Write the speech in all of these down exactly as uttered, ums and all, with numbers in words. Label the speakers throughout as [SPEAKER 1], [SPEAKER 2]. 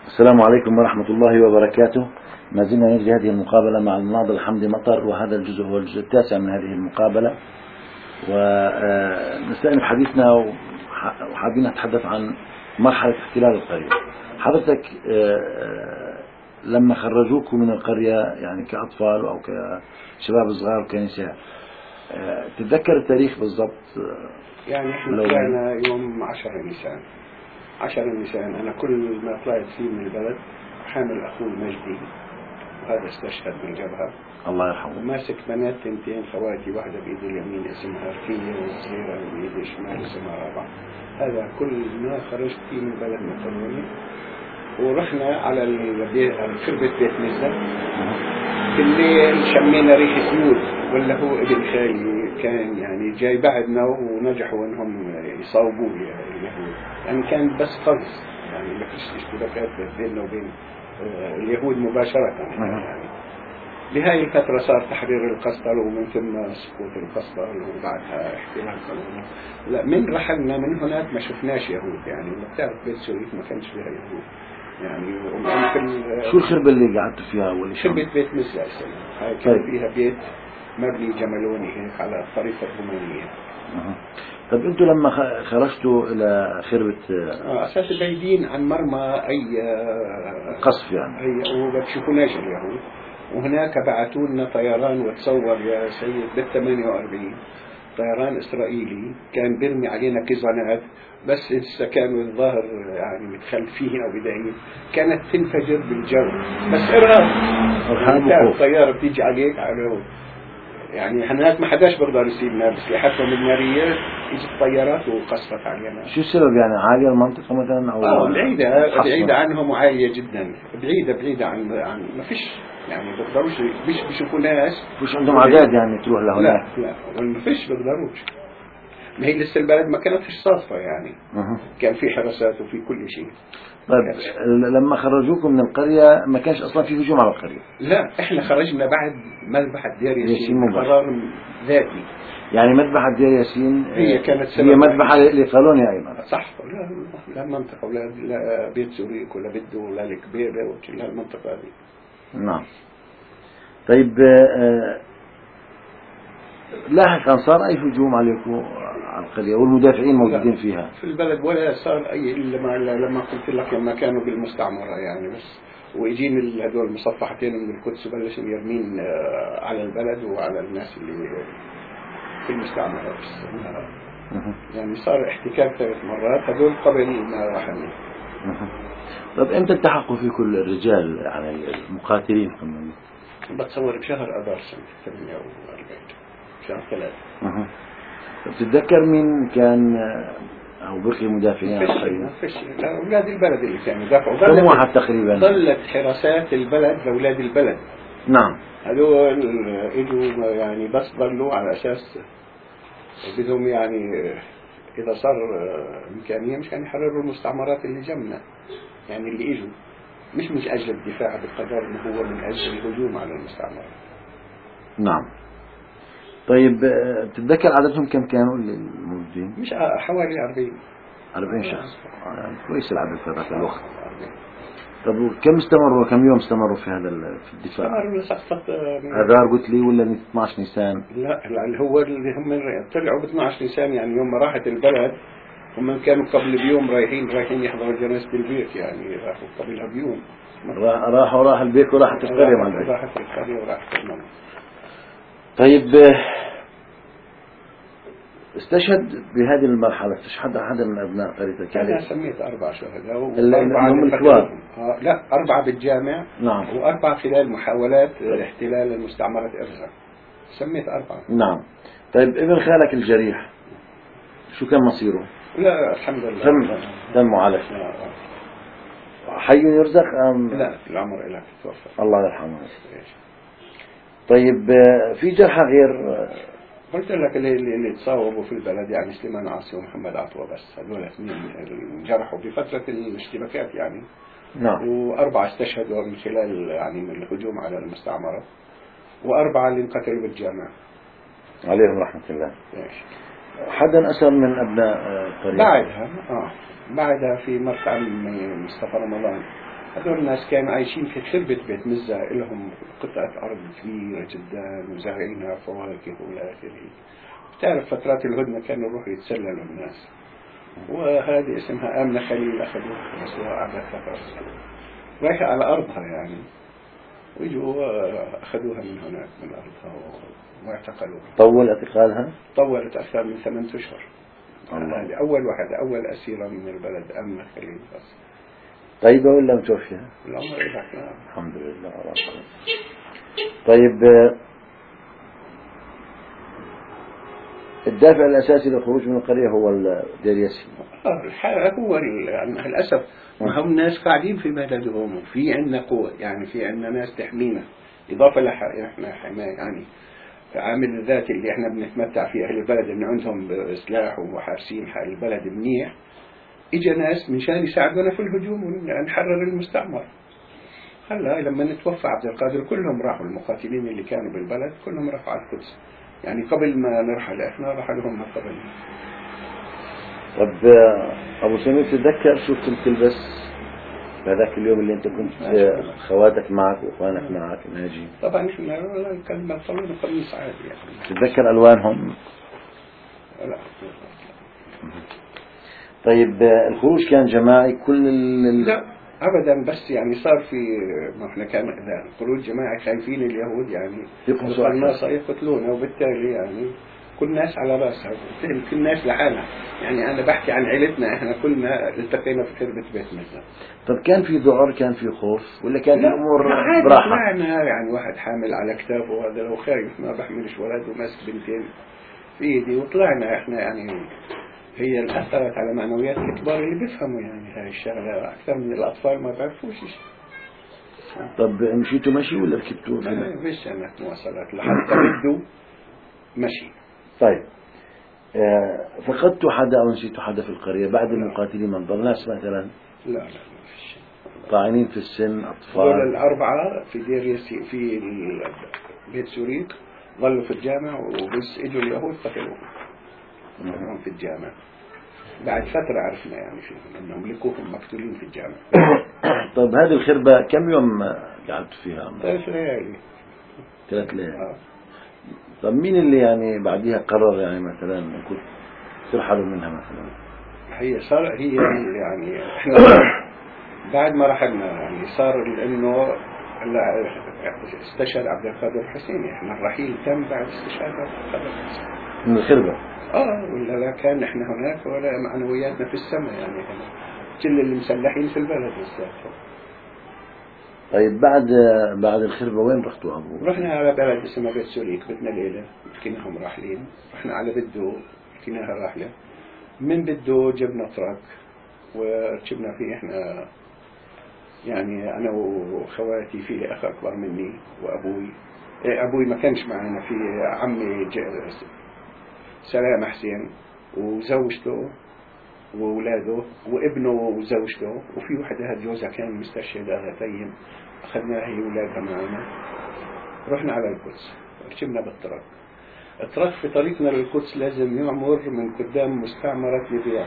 [SPEAKER 1] السلام عليكم ورحمة الله وبركاته. ما زلنا نجري هذه المقابلة مع الناضل حمدي مطر، وهذا الجزء هو الجزء التاسع من هذه المقابلة، ونستأنف حديثنا وحابين نتحدث عن مرحلة احتلال القرية. حضرتك لما خرجوكم من القرية يعني كأطفال أو كشباب صغار وكنساء، تتذكر التاريخ بالضبط؟
[SPEAKER 2] يعني احنا طلعنا يوم عشرة نيسان عشرة نيسان. أنا كل ما طلعت فيه من البلد حامل أخوي مجدي، وهذا استشهد بالجبهة
[SPEAKER 1] الله يرحمه،
[SPEAKER 2] وماسك بنات تنتين خواتي، واحدة بإيد اليمين اسمها رفية والصغيرة بإيد الشمال اسمها رابعة. هذا كل ما خرجت فيه من البلد مطلوني. ورحنا على خربة بيت مزة. بالليل شمينا ريحة يود، ولا هو ابن خالي كان يعني جاي بعدنا ونجحوا انهم يصاوبوه اليهود، يعني كان بس قرص، يعني ما فيش اشتباكات بيننا وبين اليهود مباشرة. يعني بهاي الفترة صار تحرير القسطل، ومن ثم سقوط القسطل، وبعدها احتلال قانون. لا، من رحلنا من هناك ما شفناش يهود، يعني ما بتعرف بيت سوريت ما كانش فيها يهود. يعني
[SPEAKER 1] شو الخربة اللي قعدتوا فيها أول شيء؟
[SPEAKER 2] خربة بيت مزة. هاي كان طيب. فيها بيت مبني جملوني هيك على الطريقة الرومانية.
[SPEAKER 1] أه. طب انتوا لما خرجتوا الى خربة
[SPEAKER 2] آه اساس بعيدين عن مرمى اي
[SPEAKER 1] قصف يعني،
[SPEAKER 2] اي وما بشوفوناش اليهود. وهناك بعثوا لنا طيران، وتصور يا سيد بال ثمانية وأربعين طيران اسرائيلي كان بيرمي علينا كيزانات، بس لسه كانوا الظاهر يعني متخلفين او بدايين، كانت تنفجر بالجو، بس ارهاب. يعني الطياره بتيجي عليك على يعني هناك ما حداش بيقدر يسيبنا بسلاحاتهم الناريه، اجت الطيارات وقصفت علينا.
[SPEAKER 1] شو السبب يعني؟ عاليه المنطقه مثلا او
[SPEAKER 2] اه بعيده بعيده عنهم وعاليه جدا، بعيده بعيده عن عن ما فيش يعني بيقدروش، مش بيشوفوا ناس،
[SPEAKER 1] مش عندهم عداد يعني تروح لهناك.
[SPEAKER 2] لا لا ما فيش بيقدروش. ما هي لسه البلد ما كانتش صافة يعني. أه. كان في حراسات وفي كل شيء.
[SPEAKER 1] طيب لما خرجوكم من القرية ما كانش أصلا في هجوم على القرية؟
[SPEAKER 2] لا، احنا خرجنا بعد مذبحة دير ياسين قرار ذاتي.
[SPEAKER 1] يعني مذبحة دير ياسين
[SPEAKER 2] هي كانت
[SPEAKER 1] هي مذبحة لقالونيا أيضا؟
[SPEAKER 2] صح. لا لا منطقة، ولا لا بيت سوريك ولا بده ولا الكبيرة ولا المنطقة هذه.
[SPEAKER 1] نعم. طيب لاحقا صار أي هجوم عليكم على القرية والمدافعين موجودين فيها
[SPEAKER 2] في البلد؟ ولا صار أي إلا لما قلت لك لما كانوا بالمستعمرة يعني بس. ويجين هذول المصفحتين من القدس وبلشوا يرمين على البلد وعلى الناس اللي في المستعمرة بس. يعني صار احتكاك ثلاث مرات، هذول قبل ما رحلنا.
[SPEAKER 1] طب امتى التحقوا في كل الرجال يعني المقاتلين؟ كمان
[SPEAKER 2] بتصور بشهر أذار سنة ثمانية وأربعين، شهر ثلاثة.
[SPEAKER 1] بتتذكر مين كان أو بقي مدافعين عن القرية؟
[SPEAKER 2] فيش لا، أولاد البلد اللي كانوا يدافعوا.
[SPEAKER 1] كم واحد تقريبا؟
[SPEAKER 2] ظلت حراسات البلد لأولاد البلد.
[SPEAKER 1] نعم.
[SPEAKER 2] هذول اجوا يعني بس ظلوا على أساس بدهم يعني إذا صار إمكانية مشان يحرروا المستعمرات اللي جنبنا، يعني اللي اجوا مش من أجل الدفاع بالقدر، ما هو من أجل الهجوم على المستعمرات.
[SPEAKER 1] نعم. طيب تتذكر عددهم كم كانوا الموجودين؟
[SPEAKER 2] مش حوالي أربعين
[SPEAKER 1] أربعين شخص. يعني كويس العدد في ذاك الوقت. طب كم استمروا كم يوم استمروا في هذا في الدفاع؟
[SPEAKER 2] استمروا لسقطة
[SPEAKER 1] أذار قلت لي ولا اثني عشر نيسان؟
[SPEAKER 2] لا اللي هو اللي هم طلعوا ب اثني عشر نيسان، يعني يوم ما راحت البلد هم كانوا قبل بيوم رايحين رايحين يحضروا جنازة البيت، يعني راحوا قبلها بيوم.
[SPEAKER 1] راحوا راح البيت وراحت القرية مع البيت.
[SPEAKER 2] راحت القرية وراحت المنطقة.
[SPEAKER 1] طيب استشهد بهذه المرحلة استشهد أحد من أبناء قريتك؟
[SPEAKER 2] أنا سميت أربع شهداء
[SPEAKER 1] وأربعة الكبار.
[SPEAKER 2] آه لا أربعة بالجامع.
[SPEAKER 1] نعم.
[SPEAKER 2] وأربعة خلال محاولات احتلال المستعمرة إرزا، سميت أربعة.
[SPEAKER 1] نعم. طيب ابن خالك الجريح شو كان مصيره؟
[SPEAKER 2] لا الحمد لله
[SPEAKER 1] تم تم معالجته. حي يرزق أم
[SPEAKER 2] لا العمر إلك توفى
[SPEAKER 1] الله يرحمه. طيب في جرحى غير
[SPEAKER 2] قلت لك اللي اللي تصاوبوا في البلد يعني سليمان عاصي ومحمد عطوة، بس هذول اثنين انجرحوا في فترة الاشتباكات يعني.
[SPEAKER 1] نعم.
[SPEAKER 2] وأربعة استشهدوا من خلال يعني من الهجوم على المستعمرة، وأربعة اللي انقتلوا بالجامع
[SPEAKER 1] عليهم رحمة الله. حدا أسر من أبناء القرية؟
[SPEAKER 2] بعدها آه بعدها في مرت عم مصطفى رمضان هذول الناس كانوا عايشين في خربة بيت مزة، لهم قطعة أرض كبيرة جدا وزارعينها فواكه وإلى آخره. بتعرف فترات الهدنة كانوا يروحوا يتسللوا الناس، وهذه اسمها آمنة خليل أخذوها بسوها قعدت فترة رايحة على أرضها يعني، ويجوا أخذوها من هناك من أرضها واعتقلوها.
[SPEAKER 1] طول اعتقالها؟
[SPEAKER 2] طولت أكثر من ثمانية أشهر. هذه أول واحدة أول أسيرة من البلد آمنة خليل بس.
[SPEAKER 1] طيبة ولا متوفية؟
[SPEAKER 2] العمر إلى
[SPEAKER 1] الحمد لله على كل. طيب الدافع الأساسي للخروج من القرية هو دير ياسين.
[SPEAKER 2] آه هو يعني للأسف ما هم ناس قاعدين في بلدهم وفي عندنا قوة يعني، في عندنا ناس تحمينا إضافة لح إحنا حماية يعني. عامل الذات اللي إحنا بنتمتع فيه أهل البلد إن عندهم سلاح وحارسين حال البلد منيح، إجا ناس مشان يساعدونا في الهجوم ونحرر المستعمر. هلا لما نتوفى عبد القادر كلهم راحوا، المقاتلين اللي كانوا بالبلد كلهم راحوا على القدس يعني قبل ما نرحل احنا رحلهم من قبل.
[SPEAKER 1] طب ابو سمير تتذكر شو كنت تلبس بهذاك اليوم اللي انت كنت خواتك معك واخوانك معك ناجي؟
[SPEAKER 2] طبعا احنا كان بنطلون قميص عادي يعني.
[SPEAKER 1] تتذكر الوانهم؟
[SPEAKER 2] لا.
[SPEAKER 1] طيب الخروج كان جماعي كل ال...
[SPEAKER 2] لا ابدا، بس يعني صار في ما احنا كان خروج جماعي خايفين اليهود يعني القناصة يقتلونا، وبالتالي يعني كل الناس على راسها كل الناس لحالها يعني. انا بحكي عن عيلتنا احنا كلنا التقينا في خربة بيت مزة.
[SPEAKER 1] طب كان في ذعر كان في خوف ولا كان الامور
[SPEAKER 2] براحة؟ طلعنا يعني واحد حامل على كتافه وهذا لو خايف ما بحملش ولد وماسك بنتين في ايدي، وطلعنا احنا يعني. هي اللي أثرت على معنويات الكبار اللي بيفهموا يعني هاي الشغلة أكثر من الأطفال ما بعرفوش شيء.
[SPEAKER 1] طب مشيتوا مشي ولا ركبتوا؟
[SPEAKER 2] ما فيش أنا مواصلات لحتى بدو مشي.
[SPEAKER 1] طيب آه فقدتوا حدا أو نسيتوا حدا في القرية بعد لا. المقاتلين من ضل ناس مثلا؟
[SPEAKER 2] لا لا ما فيش.
[SPEAKER 1] طاعنين في السن أطفال؟
[SPEAKER 2] دول الأربعة في دير ياسين في بيت سوريق ظلوا في الجامع، وبس إجوا اليهود قتلوهم قتلوهم في الجامع. بعد فترة عرفنا يعني فيهم أنهم لقوهم مقتولين في الجامع.
[SPEAKER 1] طب هذه الخربة كم يوم قعدت فيها؟
[SPEAKER 2] ثلاث ليالي.
[SPEAKER 1] ثلاث ليالي.
[SPEAKER 2] آه.
[SPEAKER 1] طب مين اللي يعني بعديها قرر يعني مثلا كنت ترحلوا منها مثلا؟
[SPEAKER 2] هي صار هي يعني احنا بعد ما رحلنا يعني صار انه استشهد عبد القادر الحسيني. احنا الرحيل تم بعد استشهاد عبد القادر الحسيني
[SPEAKER 1] من الخربة.
[SPEAKER 2] اه ولا لا كان احنا هناك ولا معنوياتنا في السماء يعني هنا. كل اللي مسلحين في البلد بالذات.
[SPEAKER 1] طيب بعد بعد الخربة وين رحتوا أبو؟
[SPEAKER 2] رحنا على بلد اسمها بيت سوريك بتنا ليلة لقيناهم راحلين. رحنا على بدو لقيناها راحلة. من بدو جبنا تراك وركبنا فيه احنا يعني انا وخواتي، في لي اخ اكبر مني وابوي. ابوي ما كانش معنا، في عمي سلام حسين وزوجته وأولاده وابنه وزوجته، وفي وحدة جوزها كان مستشهد هاتين أخذناها هي وأولادها معنا. رحنا على القدس ركبنا بالطرق. الطرق في طريقنا للقدس لازم يعمر من قدام مستعمرة ليبيا.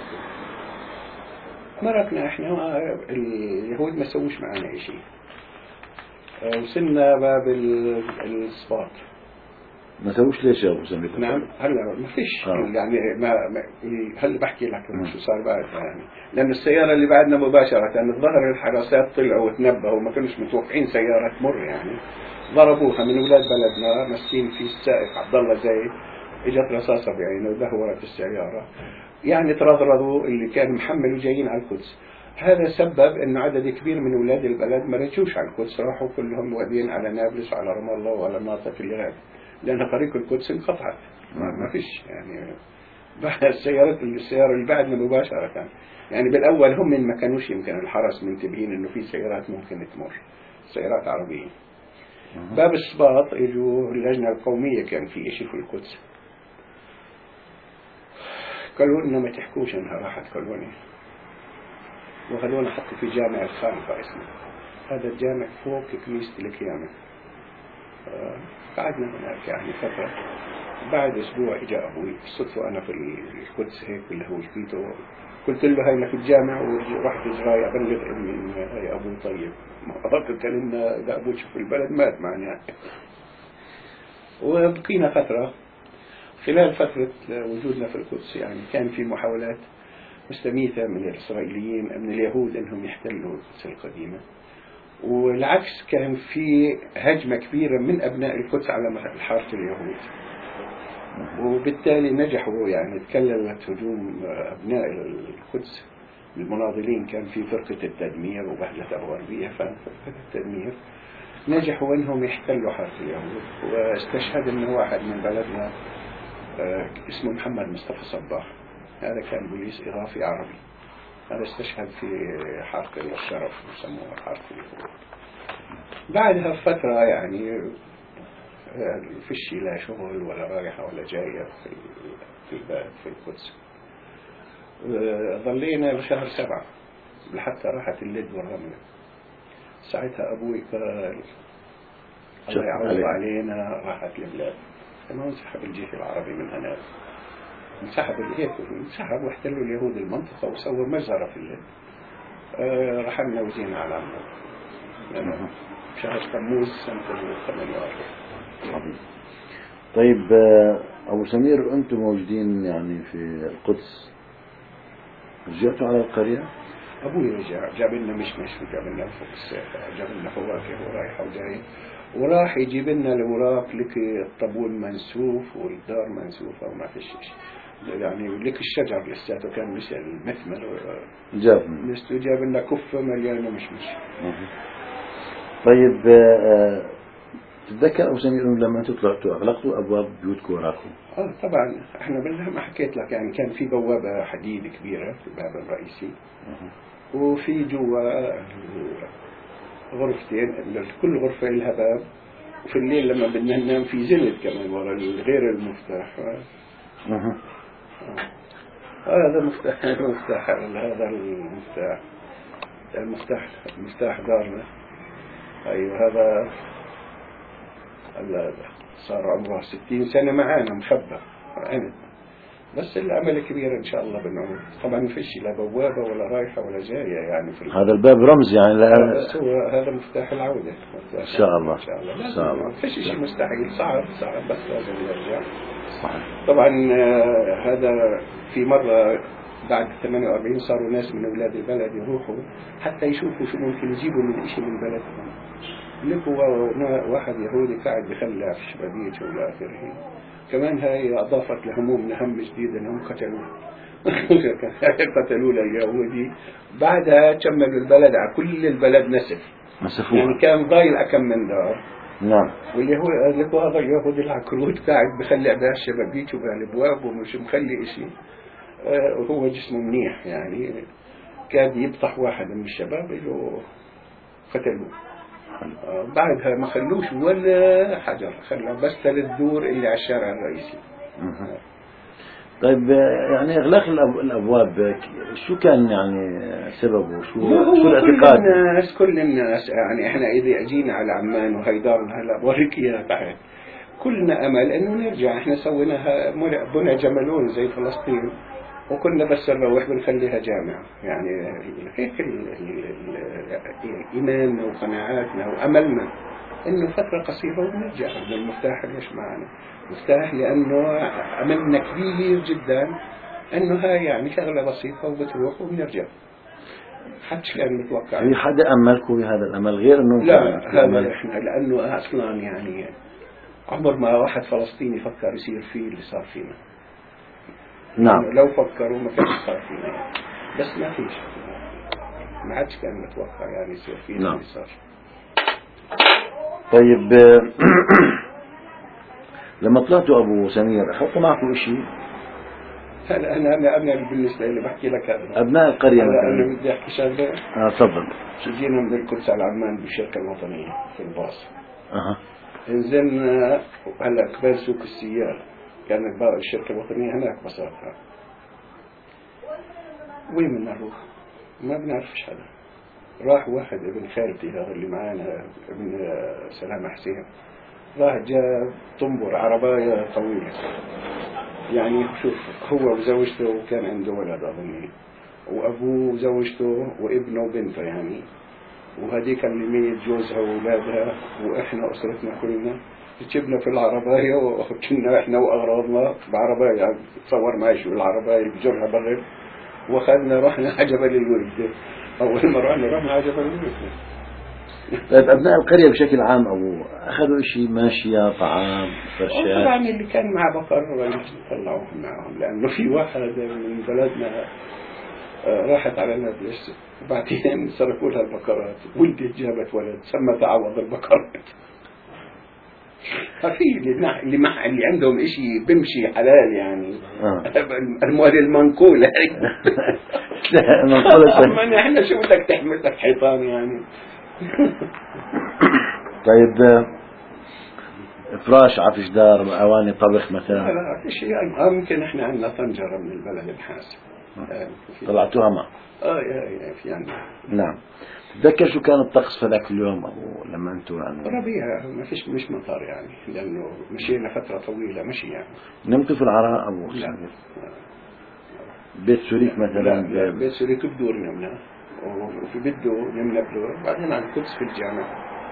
[SPEAKER 2] مرقنا احنا اليهود ما سووش معنا اي شيء. وصلنا باب الصفات.
[SPEAKER 1] ما سووش ليش يا ابو سمير؟
[SPEAKER 2] نعم هلا ما فيش آه. يعني ما, ما هلا بحكي لك شو صار بعد يعني. لأن السيارة اللي بعدنا مباشرة يعني الظهر الحراسات طلعوا وتنبهوا وما كانوش متوقعين سيارة تمر يعني. ضربوها من أولاد بلدنا مسكين في السائق عبد الله زايد، اجت رصاصة بعينه ودهورت السيارة يعني. ترضرضوا اللي كان محمل وجايين على القدس. هذا سبب انه عدد كبير من اولاد البلد ما رجوش على القدس، راحوا كلهم وادين على نابلس وعلى رام الله وعلى المناطق اللي هذه، لان طريق القدس انقطعت ما فيش يعني. السيارات السيارة اللي بعدنا مباشرة يعني بالاول هم من ما كانوش يمكن الحرس منتبهين انه في سيارات ممكن تمر، سيارات عربية. باب السباط اجوا اللجنة القومية كان في اشي في القدس، قالوا لنا ما تحكوش انها راحت كولونيا، وخلونا حطوا في جامع الخانقة اسمه. هذا الجامع فوق كنيسة القيامة قعدنا هناك يعني فترة. بعد أسبوع إجا أبوي بالصدفة، أنا في القدس هيك اللي هو لقيته، قلت له هاي أنا في الجامع ورحت إجراي أبلغ إني إن هاي أبوي طيب، ما أفكر كان إن إذا أبوي شوف البلد مات معناه. وبقينا فترة. خلال فترة وجودنا في القدس يعني كان في محاولات مستميتة من الإسرائيليين من اليهود أنهم يحتلوا القدس القديمة، والعكس كان في هجمة كبيرة من أبناء القدس على حارة اليهود، وبالتالي نجحوا يعني تكللت هجوم أبناء القدس المناضلين. كان في فرقة التدمير وبهجة أبو غربية، فرقة التدمير نجحوا أنهم يحتلوا حارة اليهود. واستشهد أنه واحد من بلدنا اسمه محمد مصطفى صباح، هذا كان بوليس إضافي عربي، هذا استشهد في حارة الشرف يسموها حارة اليهود. بعدها فترة يعني فيش لا شغل ولا رايحة ولا جاية في في البلد في القدس. ظلينا لشهر سبعة لحتى راحت اللد والرملة. ساعتها أبوي قال الله يعوض علينا، راحت البلاد. كما انسحب الجيش العربي من هناك، انسحب هيك انسحب واحتلوا اليهود المنطقة وسووا مجزرة في الليل. آه رحلنا وجينا على عمان شهر تموز سنة ثمانية وأربعين.
[SPEAKER 1] طيب أبو سمير، أنتم موجودين يعني في القدس، رجعتوا على القرية؟
[SPEAKER 2] أبوي رجع، جاب لنا مشمش وجاب لنا فوق السيف، جاب لنا فواكه ورايحة وجاي، وراح يجيب لنا الأوراق لك الطابون منسوف والدار منسوفة وما فيش شيء يعني، لك الشجر لساته كان مش المثمر
[SPEAKER 1] جاب
[SPEAKER 2] لسه جاب لنا كفة مليانة مشمش.
[SPEAKER 1] طيب تتذكر أبو سمير لما أنتم طلعتوا أغلقتوا أبواب بيوتكم وراكم؟
[SPEAKER 2] آه طبعا احنا بالله ما حكيت لك يعني، كان في بوابة حديد كبيرة في الباب الرئيسي، وفي جوا غرفتين، كل غرفة لها باب، وفي الليل لما بدنا ننام في زند كمان ورا غير المفتاح.
[SPEAKER 1] أه.
[SPEAKER 2] هذا مفتاح المفتاح هذا المفتاح المفتاح مفتاح دارنا. أيوة هذا هذا صار عمره ستين سنة معانا مخبى عند، بس الأمل كبير إن شاء الله بالعمر. طبعا ما فيش لا بوابة ولا رايحة ولا جاية يعني في
[SPEAKER 1] هذا الباب رمز يعني لا
[SPEAKER 2] بس هو هذا مفتاح العودة
[SPEAKER 1] إن شاء الله.
[SPEAKER 2] إن شاء الله
[SPEAKER 1] إن شاء الله.
[SPEAKER 2] ما فيش شيء مستحيل، صعب صعب بس لازم يرجع.
[SPEAKER 1] صحيح.
[SPEAKER 2] طبعا هذا في مرة بعد ثمانية وأربعين صاروا ناس من أولاد البلد يروحوا حتى يشوفوا شو ممكن يجيبوا من شيء من بلدهم. لقوا واحد يهودي قاعد بخلع في الشبابيك وإلى آخره. كمان هاي أضافت لهمومنا هم جديد أنهم قتلوه قتلوا اليهودي. بعدها كملوا البلد على كل البلد نسف
[SPEAKER 1] نسفوها
[SPEAKER 2] يعني، كان ضايل أكم من دار.
[SPEAKER 1] نعم.
[SPEAKER 2] واليهود لقوا هذا اليهودي العكروت قاعد بخلع بها الشبابيك وبالابواب ومش مخلي شيء، وهو جسمه منيح يعني، كاد يبطح واحد من الشباب له قتلوه. بعدها ما خلوش ولا حجر، خلوا بس ثلاث دور اللي على الشارع الرئيسي.
[SPEAKER 1] طيب يعني إغلاق الأبواب شو كان يعني سببه؟ شو شو الاعتقاد؟
[SPEAKER 2] كل الناس كل الناس يعني احنا إذا أجينا على عمان وهي دارنا هلا بوريك إياها تحت، كلنا أمل إنه نرجع. احنا سويناها بنى جملون زي فلسطين، وكنا بس نروح بنخليها جامعة يعني. هيك إيماننا وقناعاتنا وأملنا إنه فترة قصيرة ونرجع. المفتاح ليش معنا مفتاح؟ لأنه أملنا كبير جدا إنه هاي يعني شغلة بسيطة وبتروح وبنرجع. حدش كان متوقع.
[SPEAKER 1] في حدا أملكم بهذا الأمل غير إنه
[SPEAKER 2] لا هذا إحنا، لأنه أصلا يعني عمر ما واحد فلسطيني فكر يصير فيه اللي صار فينا.
[SPEAKER 1] نعم.
[SPEAKER 2] يعني لو فكروا ما كان صار فينا يعني. بس ما فيش، ما عادش كان متوقع يعني يصير فينا
[SPEAKER 1] نعم.
[SPEAKER 2] اللي صار.
[SPEAKER 1] طيب لما طلعتوا أبو سمير أخذتوا معكم شيء؟
[SPEAKER 2] هلا أنا أنا أنا بالنسبة لي بحكي لك هذا
[SPEAKER 1] أبناء القرية
[SPEAKER 2] هلا
[SPEAKER 1] مثلا.
[SPEAKER 2] أنا بدي أحكي شغلة.
[SPEAKER 1] آه تفضل.
[SPEAKER 2] جينا من القدس على عمان بالشركة الوطنية في الباص.
[SPEAKER 1] أها.
[SPEAKER 2] نزلنا هلا قبل سوق السيارة، كان الشركة الوطنية هناك بساطها. وين بدنا نروح؟ ما بنعرفش حدا. راح واحد ابن خالتي هذا اللي معانا ابن سلامة حسين، راح جاب طنبور عرباية طويلة، يعني شوف هو وزوجته كان عنده ولد أظني، وأبوه وزوجته وابنه وبنته يعني، وهذيك اللي ميت جوزها وأولادها، وإحنا أسرتنا كلنا ركبنا في العرباية، وكنا إحنا وأغراضنا بعرباية، يعني تصور معي شو العرباية بجرها بغل، وأخذنا رحنا على جبل الوردة. أول ما رحنا رحنا على جبل الوردة.
[SPEAKER 1] طيب أبناء القرية بشكل عام أبو أخذوا شيء ماشية طعام فرشات؟
[SPEAKER 2] طبعا اللي كان مع بقر طلعوهم معهم، لأنه في واحد من بلدنا راحت على نابلس وبعدين سرقوا لها البقرات، ولدت جابت ولد سمى تعوض البقرات. ففي اللي اللي مع اللي عندهم إشي بمشي حلال يعني.
[SPEAKER 1] آه.
[SPEAKER 2] المواد المنقولة.
[SPEAKER 1] منقولة.
[SPEAKER 2] ما احنا شو بدك تحمل لك حيطان يعني.
[SPEAKER 1] طيب فراش عفش دار أواني طبخ مثلا؟
[SPEAKER 2] لا لا في شيء يعني. ممكن احنا عندنا طنجرة من البلد الحاسب.
[SPEAKER 1] طلعتوها معه؟
[SPEAKER 2] اه يا يا في عندنا.
[SPEAKER 1] نعم. تذكر شو كان الطقس في ذاك اليوم أبو لما أنتوا يعني؟
[SPEAKER 2] ربيع ما فيش مش مطر يعني، لأنه مشينا فترة طويلة مشي يعني.
[SPEAKER 1] نمتوا في العراء أبو؟
[SPEAKER 2] لا.
[SPEAKER 1] بيت سوريك مثلا؟
[SPEAKER 2] لا, لا بيت سوريك بدور نمنا، وفي بده نمنا بدور، بعدين على القدس في الجامع.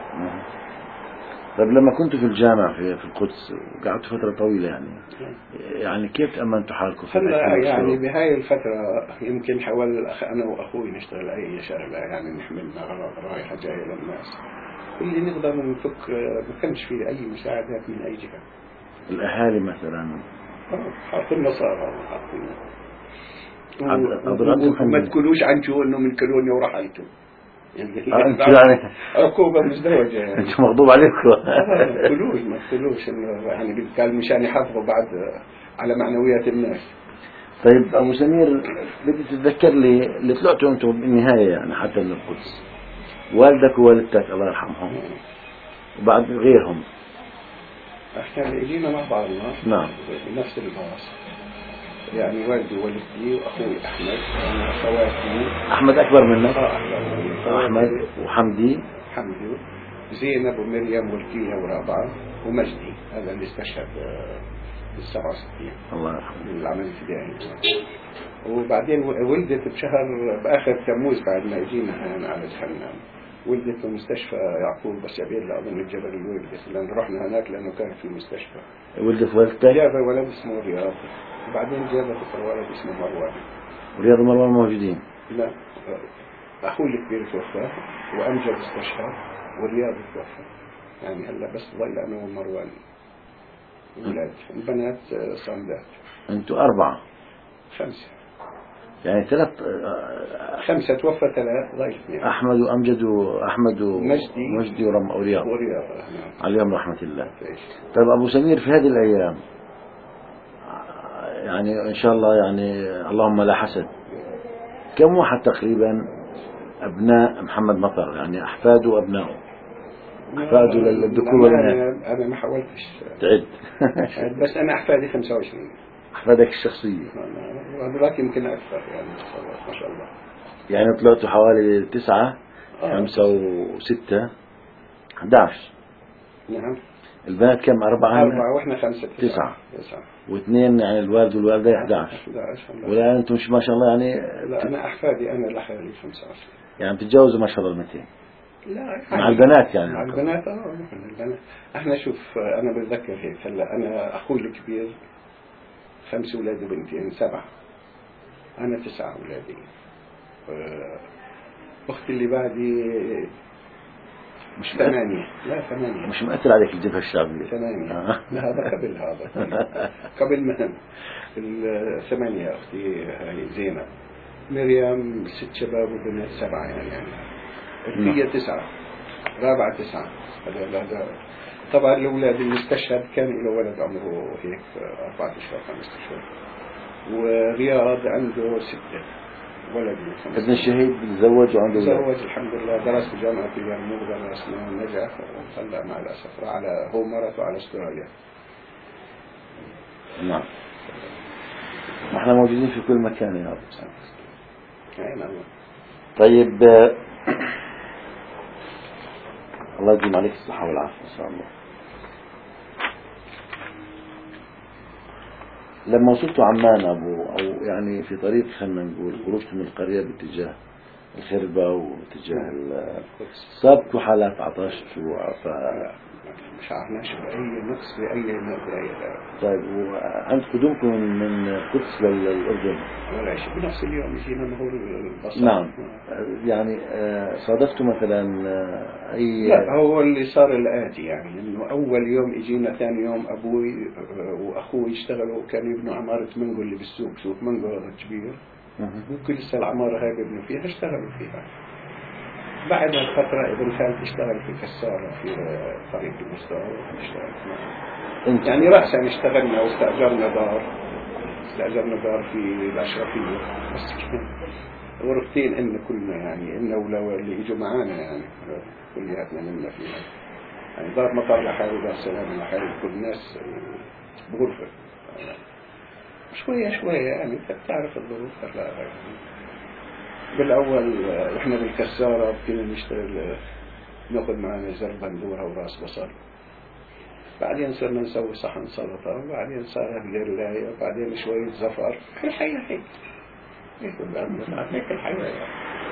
[SPEAKER 1] طيب لما كنتوا في الجامع في في القدس وقعدتوا فترة طويلة يعني، يعني كيف تأمنتوا حالكم في
[SPEAKER 2] هلا يعني بهاي الفترة يمكن حاول أنا وأخوي نشتغل أي شغلة يعني، نحمل رايحة جاية للناس اللي نقدر نفك، ما كانش في أي مساعدات من أي جهة.
[SPEAKER 1] الأهالي مثلا
[SPEAKER 2] حاطين نصارى وحاطين
[SPEAKER 1] و...
[SPEAKER 2] وما تقولوش عنكم إنه من كلونيا ورحلتوا يعني.
[SPEAKER 1] أنتوا يعني
[SPEAKER 2] عقوبة مزدوجة يعني.
[SPEAKER 1] أنتوا مغضوب عليكم.
[SPEAKER 2] ما تقولوش ما تقولوش إنه يعني قال مشان يحافظوا بعد على معنويات الناس.
[SPEAKER 1] طيب أبو سمير بدي تتذكر لي اللي طلعتوا أنتم بالنهاية يعني حتى من القدس، والدك ووالدتك الله يرحمهم وبعد غيرهم.
[SPEAKER 2] احنا اللي اجينا مع بعضنا
[SPEAKER 1] نعم
[SPEAKER 2] بنفس الباص يعني، والدي ووالدتي واخوي احمد وانا اخواتي.
[SPEAKER 1] احمد اكبر منك؟
[SPEAKER 2] اه اكبر مني.
[SPEAKER 1] احمد وحمدي
[SPEAKER 2] حمدي زينب ومريم والكية ورابعة ومجدي، هذا اللي استشهد بالسبعة وستين
[SPEAKER 1] الله يرحمه
[SPEAKER 2] من العمل الفدائي. وبعدين ولدت بشهر باخر تموز بعد ما اجينا هنا على جهنم، ولدت في مستشفى يعقوب بشابيل أظن الجبل الولد، لأن رحنا هناك لأنه كان في المستشفى.
[SPEAKER 1] ولدت والدتك؟
[SPEAKER 2] جاب ولد اسمه رياض، وبعدين جابت ولد اسمه مروان.
[SPEAKER 1] رياض ومروان موجودين؟
[SPEAKER 2] لا أخوي الكبير توفى وأمجد استشهد ورياض توفى يعني، هلا بس ضل أنا ومروان ولاد. البنات صامدات.
[SPEAKER 1] أنتوا أربعة؟
[SPEAKER 2] خمسة
[SPEAKER 1] يعني ثلاث.
[SPEAKER 2] خمسة توفى ثلاث ضايل اثنين.
[SPEAKER 1] أحمد وأمجد وأحمد
[SPEAKER 2] ومجدي
[SPEAKER 1] ومجدي ورم ورياض.
[SPEAKER 2] ورياض
[SPEAKER 1] عليهم رحمة الله. طيب أبو سمير في هذه الأيام يعني إن شاء الله يعني اللهم لا حسد، كم واحد تقريبا أبناء محمد مطر يعني أحفاده وأبنائه؟ أحفاده للذكور والإناث؟
[SPEAKER 2] أنا ما حاولتش
[SPEAKER 1] تعد.
[SPEAKER 2] بس أنا أحفادي خمسة وعشرين.
[SPEAKER 1] أحفادك الشخصية؟
[SPEAKER 2] هذولاك يمكن أكثر يعني ما شاء الله.
[SPEAKER 1] يعني طلعتوا حوالي تسعة آه. خمسة وستة أحد عشر.
[SPEAKER 2] نعم.
[SPEAKER 1] البنات كم؟ أربعة؟
[SPEAKER 2] أربعة وإحنا خمسة.
[SPEAKER 1] تسعة. تسعة واثنين يعني الوالد والوالدة أحد عشر. ولا أنتم ما شاء الله يعني؟
[SPEAKER 2] لا أنا أحفادي أنا لحالي خمسة عشر. يعني
[SPEAKER 1] بتتجاوزوا ما شاء الله المئتين؟
[SPEAKER 2] لا يعني
[SPEAKER 1] مع البنات يعني.
[SPEAKER 2] مع البنات اه البنات. احنا شوف انا بتذكر هيك هلا انا اخوي الكبير خمس اولاد وبنتين سبعه، انا تسعه اولادي. اختي اللي بعدي
[SPEAKER 1] مش
[SPEAKER 2] ثمانيه. لا ثمانيه.
[SPEAKER 1] مش مأثر عليك الجبهه الشعبيه؟
[SPEAKER 2] ثمانيه.
[SPEAKER 1] آه.
[SPEAKER 2] لا هذا قبل هذا قبل مهم. الثمانيه اختي هاي زينب. مريم ست شباب وبنات سبعه يعني, يعني. هي تسعة رابعة تسعة. هذا طبعا الأولاد المستشهد كان له ولد عمره هيك أربعة أشهر خمسة أشهر، ورياض عنده ستة ولد.
[SPEAKER 1] ابن الشهيد تزوج وعنده
[SPEAKER 2] تزوج الحمد لله، درس في جامعة اليرموك درس نجح وطلع مع الأسف على هو مرته على استراليا.
[SPEAKER 1] نعم نحن موجودين في كل مكان يا رب.
[SPEAKER 2] نعم.
[SPEAKER 1] طيب الله يديم عليك الصحة والعافية إن شاء الله. لما وصلتوا عمان أبو أو يعني في طريق خلينا نقول خروجتوا من القرية باتجاه الخربة واتجاه ال- صابتوا حالات عطش جوع ف
[SPEAKER 2] لا ما شعرناش بأي نقص بأي بأي
[SPEAKER 1] طيب وعند قدومكم من القدس للأردن
[SPEAKER 2] ولا شيء بنفس اليوم يجينا ما هو البصر.
[SPEAKER 1] نعم يعني آه، صادفتوا مثلا آه، أي
[SPEAKER 2] لا هو اللي صار الآتي يعني إنه أول يوم إجينا، ثاني يوم أبوي وأخوي يشتغلوا كانوا يبنوا عمارة منجو اللي بالسوق، سوق منجو كبير،
[SPEAKER 1] مه.
[SPEAKER 2] وكل لسه العمارة هاي بيبنوا فيها، اشتغلوا فيها. بعد فترة ابن خالتي اشتغل في كسارة في طريق المستوى، اشتغلت معه.
[SPEAKER 1] انت
[SPEAKER 2] يعني رأسا اشتغلنا واستأجرنا دار، استأجرنا دار في الأشرفية، بس كان غرفتين إن كلنا يعني إن ولا اللي يجوا معانا يعني كلياتنا منا فيها، يعني دار مطر لحالي، دار سلام لحالي، كل الناس بغرفة. شوية شوية يعني تعرف الظروف هلا يعني. بالأول إحنا بالكسارة كنا نشتغل ناخذ معنا زر بندورة وراس بصل، بعدين صرنا نسوي صحن سلطة، وبعدين صار هالجلاية، وبعدين شوية زفر. الحياة هيك هيك الأمر، هيك الحياة يعني.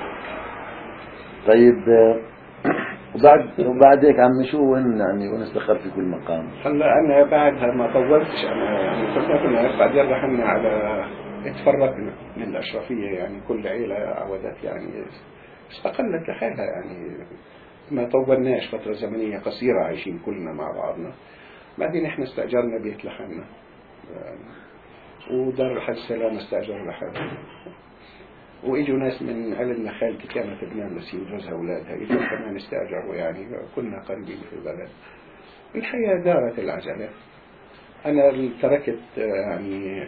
[SPEAKER 1] طيب آه، وبعد وبعد هيك عمي شو وين يعني وين استقر في كل مقام؟
[SPEAKER 2] هلا أنا بعدها ما طولتش، أنا يعني كنا هناك، بعدين رحنا على اتفرقنا من الأشرفية، يعني كل عيلة عودت يعني استقلت لحالها، يعني ما طولناش، فترة زمنية قصيرة عايشين كلنا مع بعضنا. بعدين احنا استأجرنا بيت لحالنا يعني، ودار الحج سلام استأجر لحالها، وإجوا ناس من عيلتنا، خالتي كانت بنابلس وجوزها أولادها إجوا كمان استأجروا، يعني كنا قريبين في البلد. الحياة دارت العجلة. أنا تركت يعني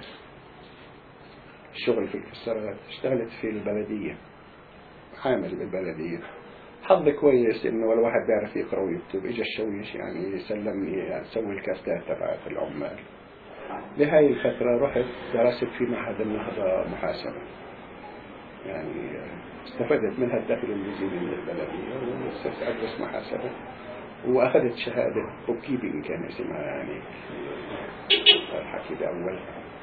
[SPEAKER 2] الشغل في الكسرات، اشتغلت في البلدية، عامل بالبلدية. حظ كويس إنه الواحد بيعرف يقرأ ويكتب، إجا الشويش يعني يسلمني يعني أسوي الكارتات تبعت العمال. بهاي الفترة رحت درست في معهد النهضة محاسبة، يعني استفدت منها الدخل اللي يجي من البلدية، وصرت أدرس محاسبة، وأخذت شهادة بوك كيبنج كان اسمها يعني الحكي بأول.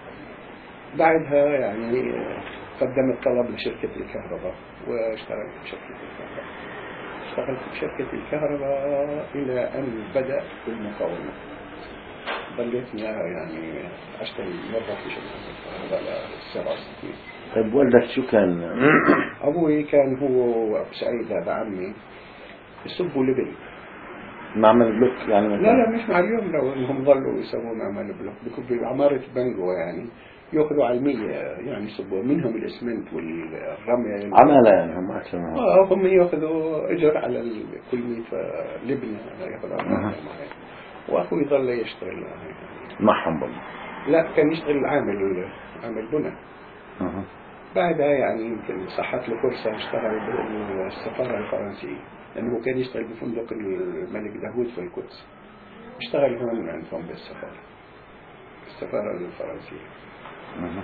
[SPEAKER 2] بعدها يعني قدمت طلب لشركة الكهرباء، واشتغلت بشركة الكهرباء. اشتغلت بشركة الكهرباء إلى أن بدأ المقاومة. ضليت يعني أشتغل موظف في شركة الكهرباء لسبع سنين.
[SPEAKER 1] طيب والدك شو كان؟
[SPEAKER 2] أبوي كان هو أبو سعيد هذا عمي يصبوا لبن.
[SPEAKER 1] معمل بلوك يعني مثلا؟
[SPEAKER 2] لا لا مش مع اليوم، لو انهم ظلوا يسووا معمل بلوك بكل عمارة بنجو يعني، يأخذوا على المية يعني، يصبوا منهم الاسمنت والرمل
[SPEAKER 1] عمالة يعني هم أكثر منهم.
[SPEAKER 2] اه هم يأخذوا أجر على ال- كل مية لبنة يأخذوا عمالة معي، وأخوي ظل يشتغل
[SPEAKER 1] معهم برضه؟
[SPEAKER 2] لا كان يشتغل عامل عامل بناء.
[SPEAKER 1] أها.
[SPEAKER 2] بعدها يعني يمكن صحت له فرصة اشتغل بالسفارة الفرنسية، لأنه كان يشتغل بفندق الملك داوود في القدس، اشتغل هون عندهم بالسفارة السفارة الفرنسية.
[SPEAKER 1] أها.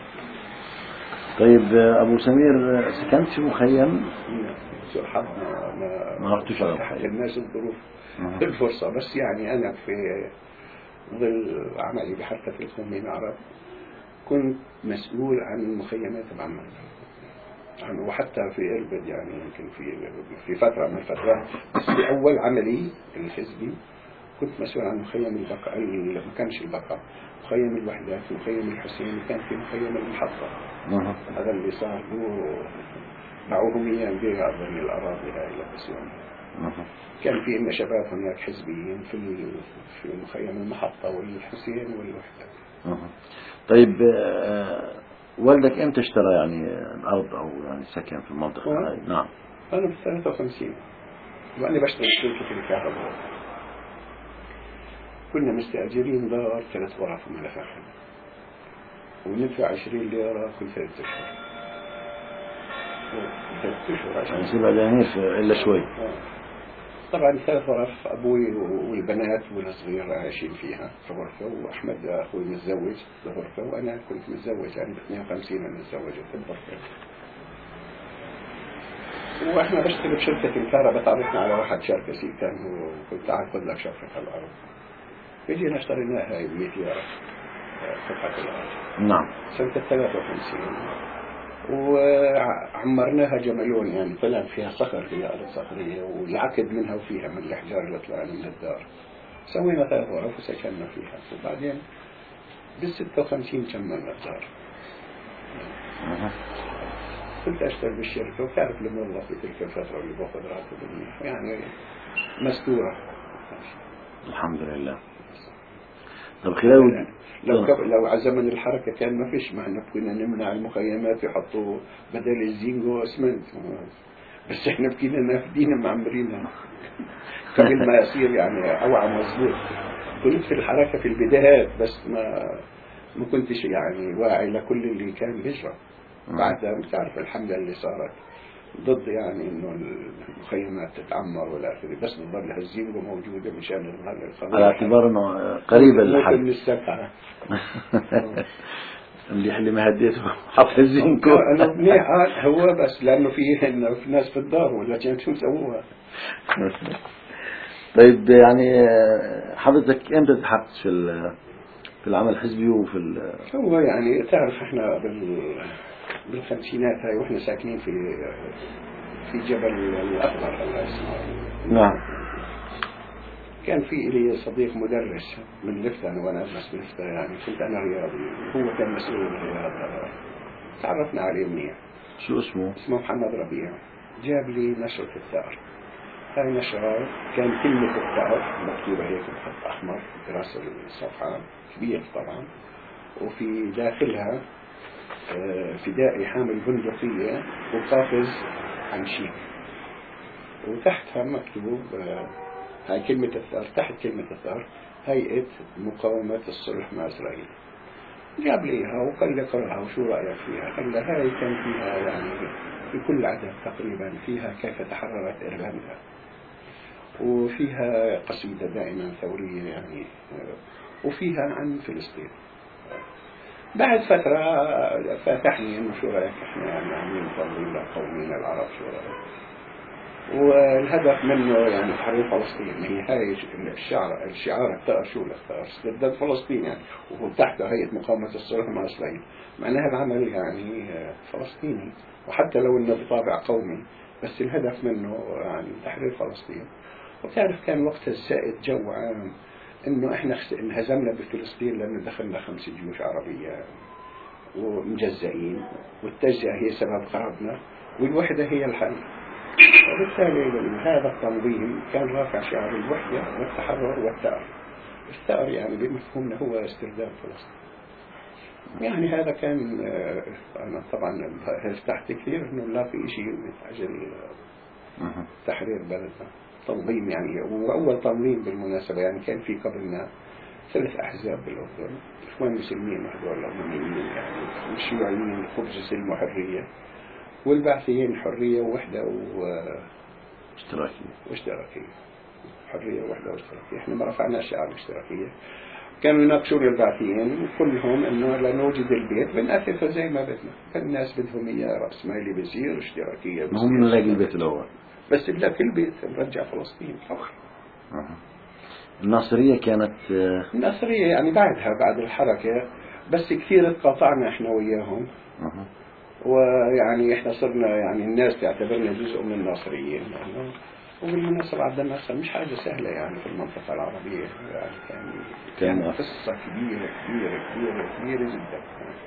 [SPEAKER 1] طيب آه، أبو سمير سكنت في مخيم؟
[SPEAKER 2] سوء حظ ما ما
[SPEAKER 1] ما رحتوش على
[SPEAKER 2] فتحت
[SPEAKER 1] مخيم.
[SPEAKER 2] الناس الظروف
[SPEAKER 1] أها.
[SPEAKER 2] الفرصة، بس يعني أنا في ظل عملي بحركة القوميين العرب كنت مسؤول عن المخيمات بعمان، يعني وحتى في إربد يعني يمكن في في فترة من الفترات، بس في أول عملي الحزبي كنت مسؤول عن مخيم البقاء، ما كانش البقاء، مخيم الوحدات، مخيم الحسين، كان في مخيم المحطة.
[SPEAKER 1] أها.
[SPEAKER 2] هذا اللي صار له باعوهم اياه بيع من الأراضي هاي لبسوهم.
[SPEAKER 1] أها.
[SPEAKER 2] كان في إن شباب هناك حزبيين في في مخيم المحطة والحسين والوحدات.
[SPEAKER 1] أها. طيب آه، والدك امتى اشترى يعني الأرض أو يعني سكن في المنطقة هاي؟ نعم.
[SPEAKER 2] أنا في ثلاثة وخمسين وأنا بشتغل في شركة الكهرباء، كنا مستأجرين دار ثلاث غرف وما فاحل، وندفع عشرين ليرة كل ثلاث أشهر. ثلاث أشهر عشان
[SPEAKER 1] يعني سبع دنانير إلا شوي.
[SPEAKER 2] طبعا ثلاث غرف، أبوي والبنات والصغير عايشين فيها في غرفة، وأحمد أخوي متزوج في غرفة، وأنا كنت متزوج يعني ب اثنين وخمسين أنا متزوجة في الغرفة. وإحنا بشتغل بشركة الكهرباء، تعرفنا على واحد شركسي كان هو كنت أعقد لك شفرة الأرض، فجينا اشتريناها هاي ب مئة ليرة. قطعة الأرض
[SPEAKER 1] نعم.
[SPEAKER 2] سنة ثلاثة وخمسين، وعمرناها جملون، يعني طلع فيها صخر، هي أرض صخرية والعقد منها وفيها من الأحجار اللي طلعنا من الدار. سوينا ثلاث غرف وسكننا فيها، وبعدين بالستة وخمسين كملنا الدار. كنت أشتغل بالشركة، وكانت الموظف في تلك الفترة اللي باخذ راتب منيح، يعني مستورة
[SPEAKER 1] الحمد لله. طب خلال
[SPEAKER 2] لو كب... لو على زمن الحركة كان ما فيش، ما احنا كنا نمنع المخيمات يحطوا بدل الزينجو اسمنت، بس احنا بكينا نافدين معمرينها قبل ما يصير يعني اوعى مظبوط. كنت في الحركة في البدايات، بس ما ما كنتش يعني واعي لكل اللي كان بيجرى. بعدها بتعرف الحملة اللي صارت ضد يعني انه المخيمات تتعمر ولا اخره، بس تظل هالزينجو موجودة مشان نظل القضية
[SPEAKER 1] على اعتبار انه قريبة للحد
[SPEAKER 2] من السبعة.
[SPEAKER 1] اللي اللي ما هديته حط الزينكو.
[SPEAKER 2] انا منيح هو بس لانه فيه انه في ناس في الدار، ولا كان شو سووها.
[SPEAKER 1] طيب يعني حضرتك امتى تحققت في في العمل الحزبي وفي ال...
[SPEAKER 2] هو يعني تعرف احنا بال بالخمسينات هاي واحنا ساكنين في في جبل الاخضر الله يسمعه.
[SPEAKER 1] نعم.
[SPEAKER 2] كان في لي صديق مدرس من لفتة، أنا وأنا أدرس بلفتة، يعني كنت أنا رياضي، هو كان مسؤول الرياضة، تعرفنا عليه منيح.
[SPEAKER 1] شو اسمه؟
[SPEAKER 2] اسمه محمد ربيع. جاب لي نشرة الثأر. هاي نشرة كان كلمة الثأر مكتوبة هيك بخط أحمر في راس الصفحة، كبير طبعا، وفي داخلها فدائي حامل بندقية وقافز عن شيك، وتحتها مكتوب هاي كلمة الثأر، تحت كلمة الثأر هيئة مقاومة الصلح مع إسرائيل. جاب ليها وقال لي اقرأها وشو رأيك فيها؟ قال لي هاي كان فيها يعني في كل عدد تقريبا فيها كيف تحررت إيرلندا، وفيها قصيدة دائما ثورية يعني، وفيها عن فلسطين. بعد فترة فتحني إنه شو رأيك إحنا يعني عاملين تنظيم لقومينا العرب، شو رأيك؟ والهدف منه يعني تحرير فلسطين. هي هاي الشعار الشعار الثأر، شو الثأر؟ ضد فلسطين يعني، وتحته هيئة مقاومة الصلح مع إسرائيل. معناها العمل يعني فلسطيني، وحتى لو إنه بطابع قومي، بس الهدف منه يعني تحرير فلسطين. وتعرف كان وقتها السائد جو عام إنه إحنا انهزمنا بفلسطين لأنه دخلنا خمس جيوش عربية ومجزئين، والتجزئة هي سبب خرابنا، والوحدة هي الحل. وبالتالي هذا التنظيم كان رافع شعار الوحدة والتحرر والثأر. الثأر يعني بمفهومنا هو استرداد فلسطين. يعني هذا كان أنا طبعا ارتحت كثير إنه لا في شيء من أجل تحرير بلدنا. تنظيم يعني، وأول تنظيم بالمناسبة يعني كان في قبلنا ثلاث أحزاب بالأردن، الإخوان المسلمين وهذول الأمميين يعني، والشيوعيين خبز سلم وحرية، والبعثيين حرية ووحدة
[SPEAKER 1] واشتراكية
[SPEAKER 2] واشتراكية. حرية ووحدة واشتراكية. احنا ما رفعنا شعار الاشتراكية. كانوا يناقشون البعثيين كلهم انه لا نوجد البيت بنأثثه زي ما بدنا، فالناس بدهم اياه رأس مالي بيصير، اشتراكية بيصير،
[SPEAKER 1] هم نلاقي البيت الاول،
[SPEAKER 2] بس بلاقي البيت نرجع فلسطين فخر.
[SPEAKER 1] الناصرية كانت
[SPEAKER 2] الناصرية يعني بعدها بعد الحركة، بس كثير تقاطعنا احنا وياهم.
[SPEAKER 1] أه.
[SPEAKER 2] ويعني احنا صرنا يعني الناس تعتبرنا جزء من الناصريين يعني. وبالمناسبة عبد الناصر مش حاجة سهلة يعني في المنطقة العربية، يعني كان كان قصة كبيرة كبيرة كبيرة كبيرة جدا.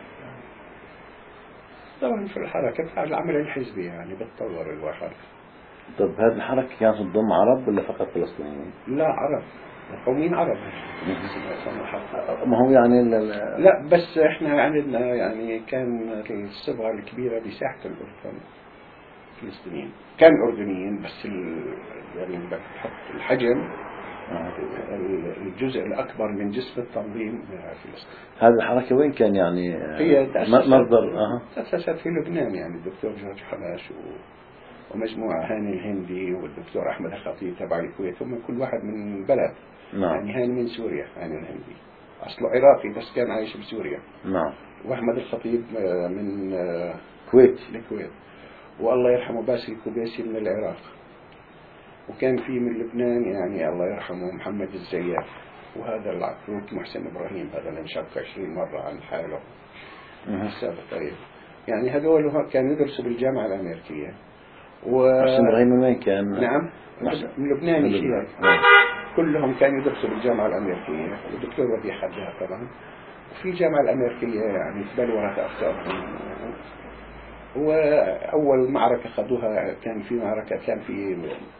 [SPEAKER 2] طبعا في الحركة بتاع العمل الحزبي يعني بتطور الواحد.
[SPEAKER 1] طب هذه الحركة كانت تضم عرب ولا فقط فلسطينيين؟
[SPEAKER 2] لا عرب، قومين عرب.
[SPEAKER 1] ما هو يعني
[SPEAKER 2] لا بس احنا عندنا يعني كان الصبغة الكبيرة بساحة الأردن فلسطينيين، كان أردنيين، بس يعني بحط الحجم الجزء الأكبر من جسم التنظيم فلسطين.
[SPEAKER 1] هذه الحركة وين كان يعني
[SPEAKER 2] هي
[SPEAKER 1] مصدر؟ أه.
[SPEAKER 2] تأسست في لبنان يعني الدكتور جورج حلاش و... ومجموعة هاني الهندي والدكتور أحمد الخطيب تبع الكويت، هم كل واحد من بلد.
[SPEAKER 1] نعم.
[SPEAKER 2] يعني هاني من سوريا، هاني الهندي أصله عراقي بس كان عايش بسوريا.
[SPEAKER 1] نعم.
[SPEAKER 2] وأحمد الخطيب من
[SPEAKER 1] الكويت
[SPEAKER 2] الكويت والله يرحمه باسل الكوبيسي من العراق. وكان في من لبنان يعني الله يرحمه محمد الزيات وهذا العفروت محسن إبراهيم هذا اللي انشق عشرين مرة عن حاله السابق. طيب يعني هذول كانوا يدرسوا بالجامعة الأمريكية. و...
[SPEAKER 1] محسن إبراهيم من وين كان؟
[SPEAKER 2] نعم من لبنان شيعي. كلهم كانوا يدرسوا بالجامعة الأمريكية، والدكتور وديع حدها طبعا. وفي الجامعة الأمريكية يعني تبلورت أفكارهم. وأول معركة خذوها كان في معركة كان في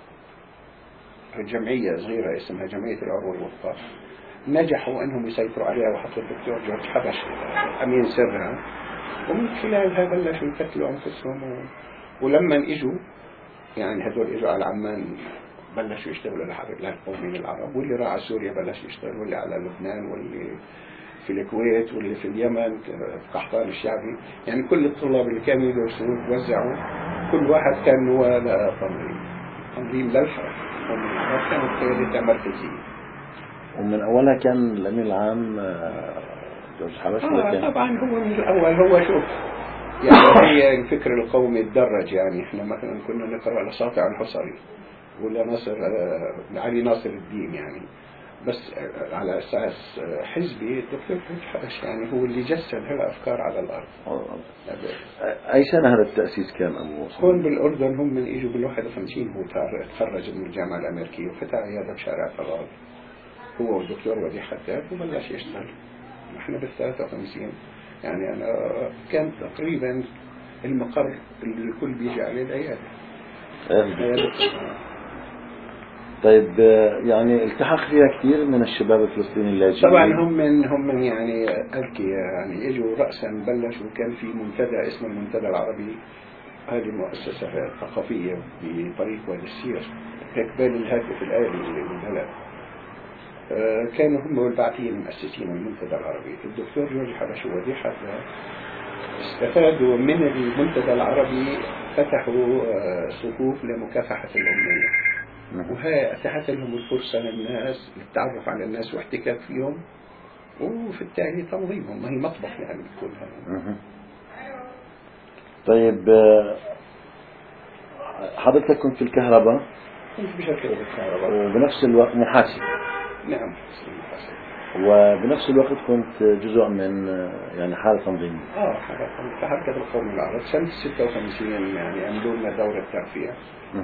[SPEAKER 2] جمعية صغيرة اسمها جمعية العروة الوثقى، نجحوا أنهم يسيطروا عليها وحطوا الدكتور جورج حبش أمين سرها، ومن خلالها بلشوا يقتلوا أنفسهم. و... ولما إجوا يعني هذول إجوا على عمان بلشوا يشتغلوا للقوميين العرب، واللي راح على سوريا بلش يشتغل، واللي على لبنان، واللي في الكويت، واللي في اليمن في قحطان الشعبي. يعني كل الطلاب اللي كانوا يدرسوا توزعوا، كل واحد كان نواه لتنظيم تنظيم للحرب، ومن العرب كانت قيادتها مركزية.
[SPEAKER 1] ومن أولها كان الأمين العام جورج حبش.
[SPEAKER 2] آه طبعا هو من الأول. هو شوف يعني هي الفكر القومي تدرج. يعني احنا مثلا كنا نقرأ لساطع الحصري ولا ناصر علي ناصر الدين، يعني بس على أساس حزبي. الدكتور جورج حبش يعني هو اللي جسد هالأفكار على الأرض.
[SPEAKER 1] أي سنة هذا التأسيس كان أبو صالح؟
[SPEAKER 2] هون بالأردن هم من إجوا بالواحد وخمسين. هو تخرج من الجامعة الأمريكية وفتح عيادة بشارع فضال هو والدكتور وديع حداد، وبلش يشتغل. احنا بالثلاثة وخمسين يعني أنا كان تقريبا المقر اللي الكل بيجي عليه العيادة.
[SPEAKER 1] طيب يعني التحق فيها كثير من الشباب الفلسطينيين اللاجئين.
[SPEAKER 2] طبعا هم من هم من يعني أذكياء، يعني اجوا رأسا بلشوا. كان في منتدى اسمه المنتدى العربي، هذه مؤسسة ثقافية بطريق وادي السير هيك بين الهاتف الآلي للبلد. كانوا هم والبعثيين المؤسسين المنتدى العربي. الدكتور جورج حبش ووديع حداد استفادوا من المنتدى العربي، فتحوا صفوف لمكافحة الأمية، وهي أتاحت لهم الفرصة للناس للتعرف على الناس واحتكاك فيهم، وفي التالي تنظيمهم. ما هي مطبخ يعني كلها.
[SPEAKER 1] طيب حضرتك كنت في الكهرباء؟
[SPEAKER 2] كنت بشركة الكهرباء
[SPEAKER 1] وبنفس الوقت محاسب.
[SPEAKER 2] نعم.
[SPEAKER 1] وبنفس الوقت كنت جزء من يعني حالة تنظيمية.
[SPEAKER 2] اه في حركة القوم العرب سنة ستة وخمسين يعني عملوا لنا دورة ترفيه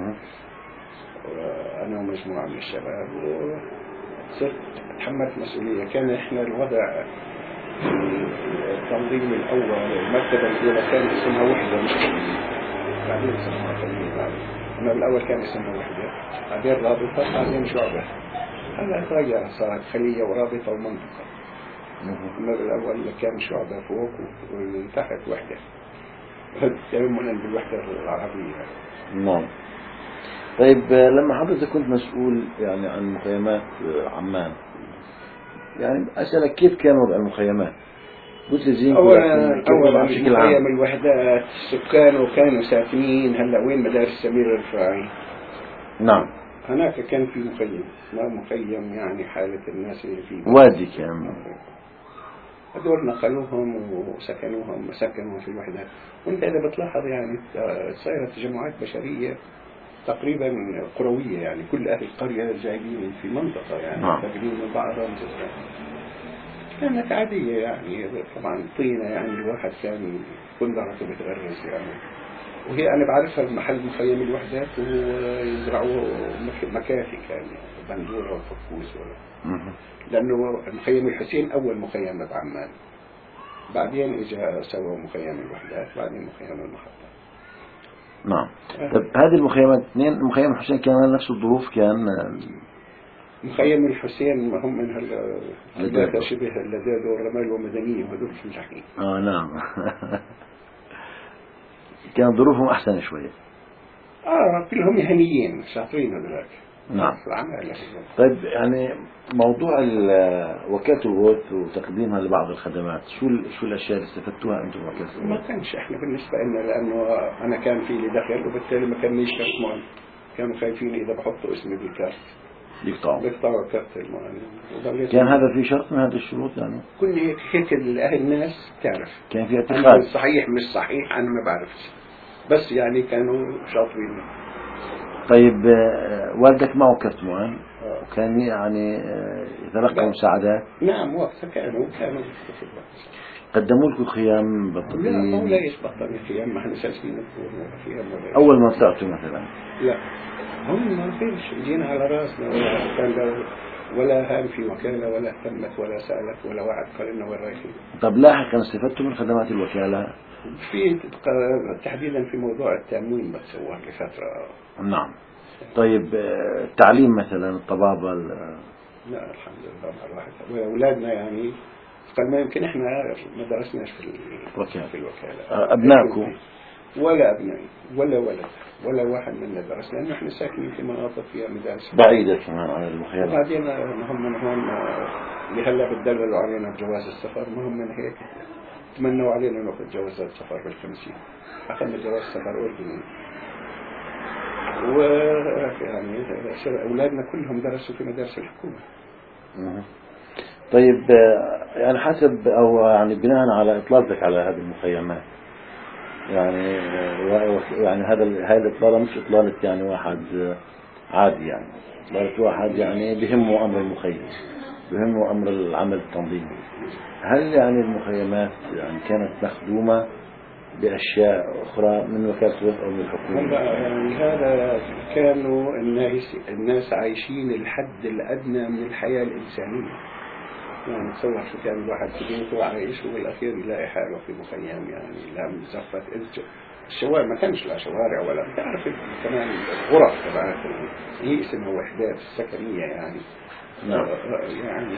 [SPEAKER 2] أنا ومجموعة من الشباب، وصرت تحملت مسؤولية. كان إحنا الوضع التنظيم الأول المرتبة الأولى كان اسمها وحدة مش خلية، بعدين اسمها خلية. بعد أنا الأول كان اسمها وحدة، بعدين رابطة، بعدين شعبة. هلا تغير صارت خلية ورابطة ومنطقة. أما الأول كان شعبة فوق وتحت وحدة، تيمنا بالوحدة العربية.
[SPEAKER 1] نعم. طيب لما حضرتك كنت مسؤول يعني عن مخيمات عمان، يعني أسألك كيف كان وضع المخيمات؟ قلت لي زين.
[SPEAKER 2] أولا أولا مخيم الوحدات سكانه كانوا ساكنين. هلا وين مدارس سمير الرفاعي؟
[SPEAKER 1] نعم.
[SPEAKER 2] هناك كان في مخيم، ما مخيم يعني حالة الناس اللي فيه
[SPEAKER 1] وادي كان.
[SPEAKER 2] هذول نقلوهم وسكنوهم وسكنوا في الوحدات. وانت إذا بتلاحظ يعني صايرة تجمعات بشرية تقريبا قروية، يعني كل أهل القرية جايين في منطقة يعني تقريبا من بعضهم جزء. كانت عادية يعني طبعا طينة، يعني الواحد كان كندرته بتغرز يعني. وهي أنا بعرفها بمحل مخيم الوحدات ويزرعوا مكافي كان يعني بندورة وفكوس ولا. لأنه مخيم الحسين أول مخيم بعمان، بعدين إجا سووا مخيم الوحدات، بعدين مخيم المحطة.
[SPEAKER 1] نعم. طب هذه المخيمات اثنين، مخيم الحسين كان نفس الظروف. كان
[SPEAKER 2] مخيم الحسين هم من هالثلاثة شبه اللذاذ والرمال ومدنية وهذول في الجحيم.
[SPEAKER 1] آه نعم. كان ظروفهم أحسن شوية.
[SPEAKER 2] آه كلهم مهنيين شاطرين هذولاك.
[SPEAKER 1] نعم. طيب يعني موضوع وكالة الغوث وتقديمها لبعض الخدمات، شو شو الأشياء اللي استفدتوها أنتم وكالة الغوث؟
[SPEAKER 2] ما كانش إحنا بالنسبة لنا، لأنه أنا كان في لي دخل وبالتالي ما كان لي شرط معين. كانوا خايفين إذا بحطوا اسمي بالكارت
[SPEAKER 1] يقطعوا
[SPEAKER 2] يقطعوا كارت المعين.
[SPEAKER 1] كان هذا في شرط من هذه الشروط يعني؟
[SPEAKER 2] كل هيك هيك الأهل الناس تعرف.
[SPEAKER 1] كان في اتخاذ.
[SPEAKER 2] صحيح مش صحيح أنا ما بعرفش، بس يعني كانوا شاطرين.
[SPEAKER 1] طيب والدك معه كرت معين؟ وكان يعني يتلقى مساعدات.
[SPEAKER 2] نعم وقتها كانوا كانوا
[SPEAKER 1] قدموا لكم خيام
[SPEAKER 2] لا
[SPEAKER 1] بطاطين؟
[SPEAKER 2] لا يتبطل خيام، ما احنا ساكنين الدور ولا خيام ولا
[SPEAKER 1] أول ما طلعتوا مثلا؟
[SPEAKER 2] لا هم ما فيش، جينا على راسنا ولا كان ولا هان في وكالة ولا اهتمت ولا سألت ولا واحد قال لنا وين رايحين.
[SPEAKER 1] طب لاحقا استفدتوا من خدمات الوكالة؟
[SPEAKER 2] في تحديدا في موضوع التأمين بس هو لفترة.
[SPEAKER 1] نعم. طيب التعليم مثلا الطبابة؟
[SPEAKER 2] لا الحمد لله مع الواحد وأولادنا يعني قال ما يمكن احنا ما درسناش في الوكالة. في الوكالة
[SPEAKER 1] أبنائكم؟
[SPEAKER 2] ولا أبنائي ولا ولد ولا واحد منا درس، لأنه احنا ساكنين في مناطق فيها مدارس
[SPEAKER 1] بعيدة كمان عن المخيمات.
[SPEAKER 2] وبعدين هم من هون اللي هلا بتدللوا علينا بجواز السفر، ما هم من هيك تمنوا علينا ناخذ جوازات سفر بالخمسين، أخذنا جواز سفر أردني. ويعني أولادنا كلهم درسوا في مدارس الحكومة.
[SPEAKER 1] طيب يعني حسب أو يعني بناء على إطلالتك على هذه المخيمات، يعني يعني هذا هذا الإطلالة مش إطلالة يعني واحد عادي، يعني إطلالة واحد يعني بهمه أمر المخيم، بهمه أمر العمل التنظيمي. هل يعني المخيمات يعني كانت مخدومة بأشياء أخرى من وكالة الوفد أو من الحكومة؟
[SPEAKER 2] يعني هذا كانوا الناس الناس عايشين الحد الأدنى من الحياة الإنسانية. يعني تصور شو كان الواحد في بيته عايش وبالأخير يلاقي حاله في مخيم، يعني لا مزفت الشوارع، ما كانش لا شوارع ولا بتعرف كمان الغرف تبعت هي اسمها وحدات السكنية يعني.
[SPEAKER 1] نعم.
[SPEAKER 2] يعني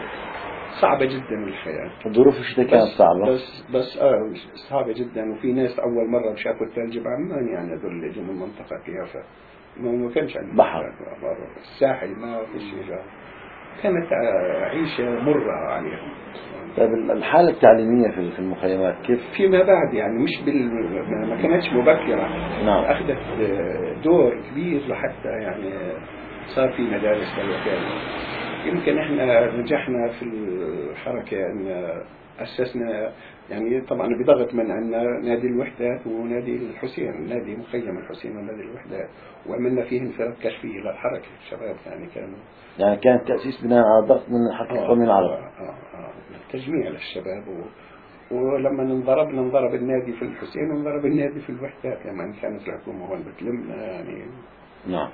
[SPEAKER 2] صعبة جدا الحياة.
[SPEAKER 1] الظروف الشتاء كانت صعبة.
[SPEAKER 2] بس بس آه صعبة جدا، وفي ناس أول مرة شافوا الثلج بعمان، يعني هذول اللي جم من منطقة كيافة ما كانش عندهم
[SPEAKER 1] بحر
[SPEAKER 2] الساحل ما فيش شيء، كانت عيشة مرة عليهم.
[SPEAKER 1] طيب الحالة التعليمية في المخيمات كيف؟
[SPEAKER 2] فيما بعد يعني مش بال ما كانتش مبكرة.
[SPEAKER 1] نعم.
[SPEAKER 2] أخذت دور كبير لحتى يعني صار في مدارس للوكالة. يمكن احنا نجحنا في الحركة ان أسسنا يعني طبعا بضغط من عندنا نادي الوحدات ونادي الحسين، نادي مخيم الحسين ونادي الوحدات، وعملنا فيه انفراد كشفي للحركة الشباب يعني كانوا
[SPEAKER 1] يعني كان تأسيس بناء على ضغط من حركة القومي العربي.
[SPEAKER 2] آه آه آه تجميع للشباب و... ولما انضرب انضرب النادي في الحسين وانضرب النادي في الوحدات لما يعني كانت الحكومة هون بتلمنا يعني.
[SPEAKER 1] نعم.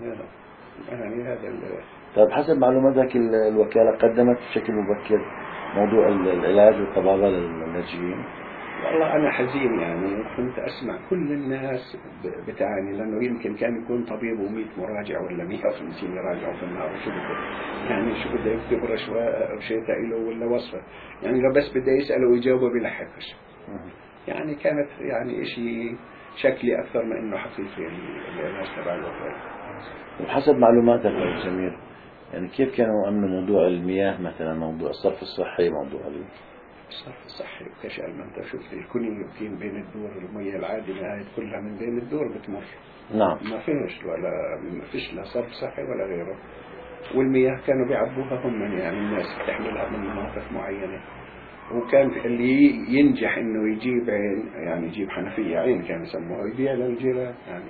[SPEAKER 2] يعني هذا ال...
[SPEAKER 1] طيب حسب معلوماتك الوكالة قدمت بشكل مبكر موضوع العلاج والطبابة للاجئين؟
[SPEAKER 2] والله أنا حزين يعني كنت أسمع كل الناس بتعاني، لأنه يمكن كان يكون طبيب ومية مراجع ولا مية وخمسين يراجعوا في النهار، وشو بده يعني شو بده يكتب رشوة أو شيء له ولا وصفة، يعني لو بس بده يسأله ويجاوبه بيلحقش. يعني كانت يعني إشي شكلي أكثر من إنه حقيقي العلاج تبع الوكالة.
[SPEAKER 1] وحسب معلوماتك أبو سمير يعني كيف كانوا أمنوا موضوع المياه مثلا، موضوع الصرف الصحي، موضوع
[SPEAKER 2] الصرف الصحي وكشال؟ ما انت شفت الكوني يمكن بين الدور المية العادلة هاي كلها من بين الدور بتمر.
[SPEAKER 1] نعم.
[SPEAKER 2] ما فيش ولا ما فيش لا صرف صحي ولا غيره. والمياه كانوا بيعبوها هم يعني الناس بتحملها من مناطق معينة، وكان اللي ينجح انه يجيب عين يعني يجيب حنفية عين كان يسموها يبيع للجيران يعني.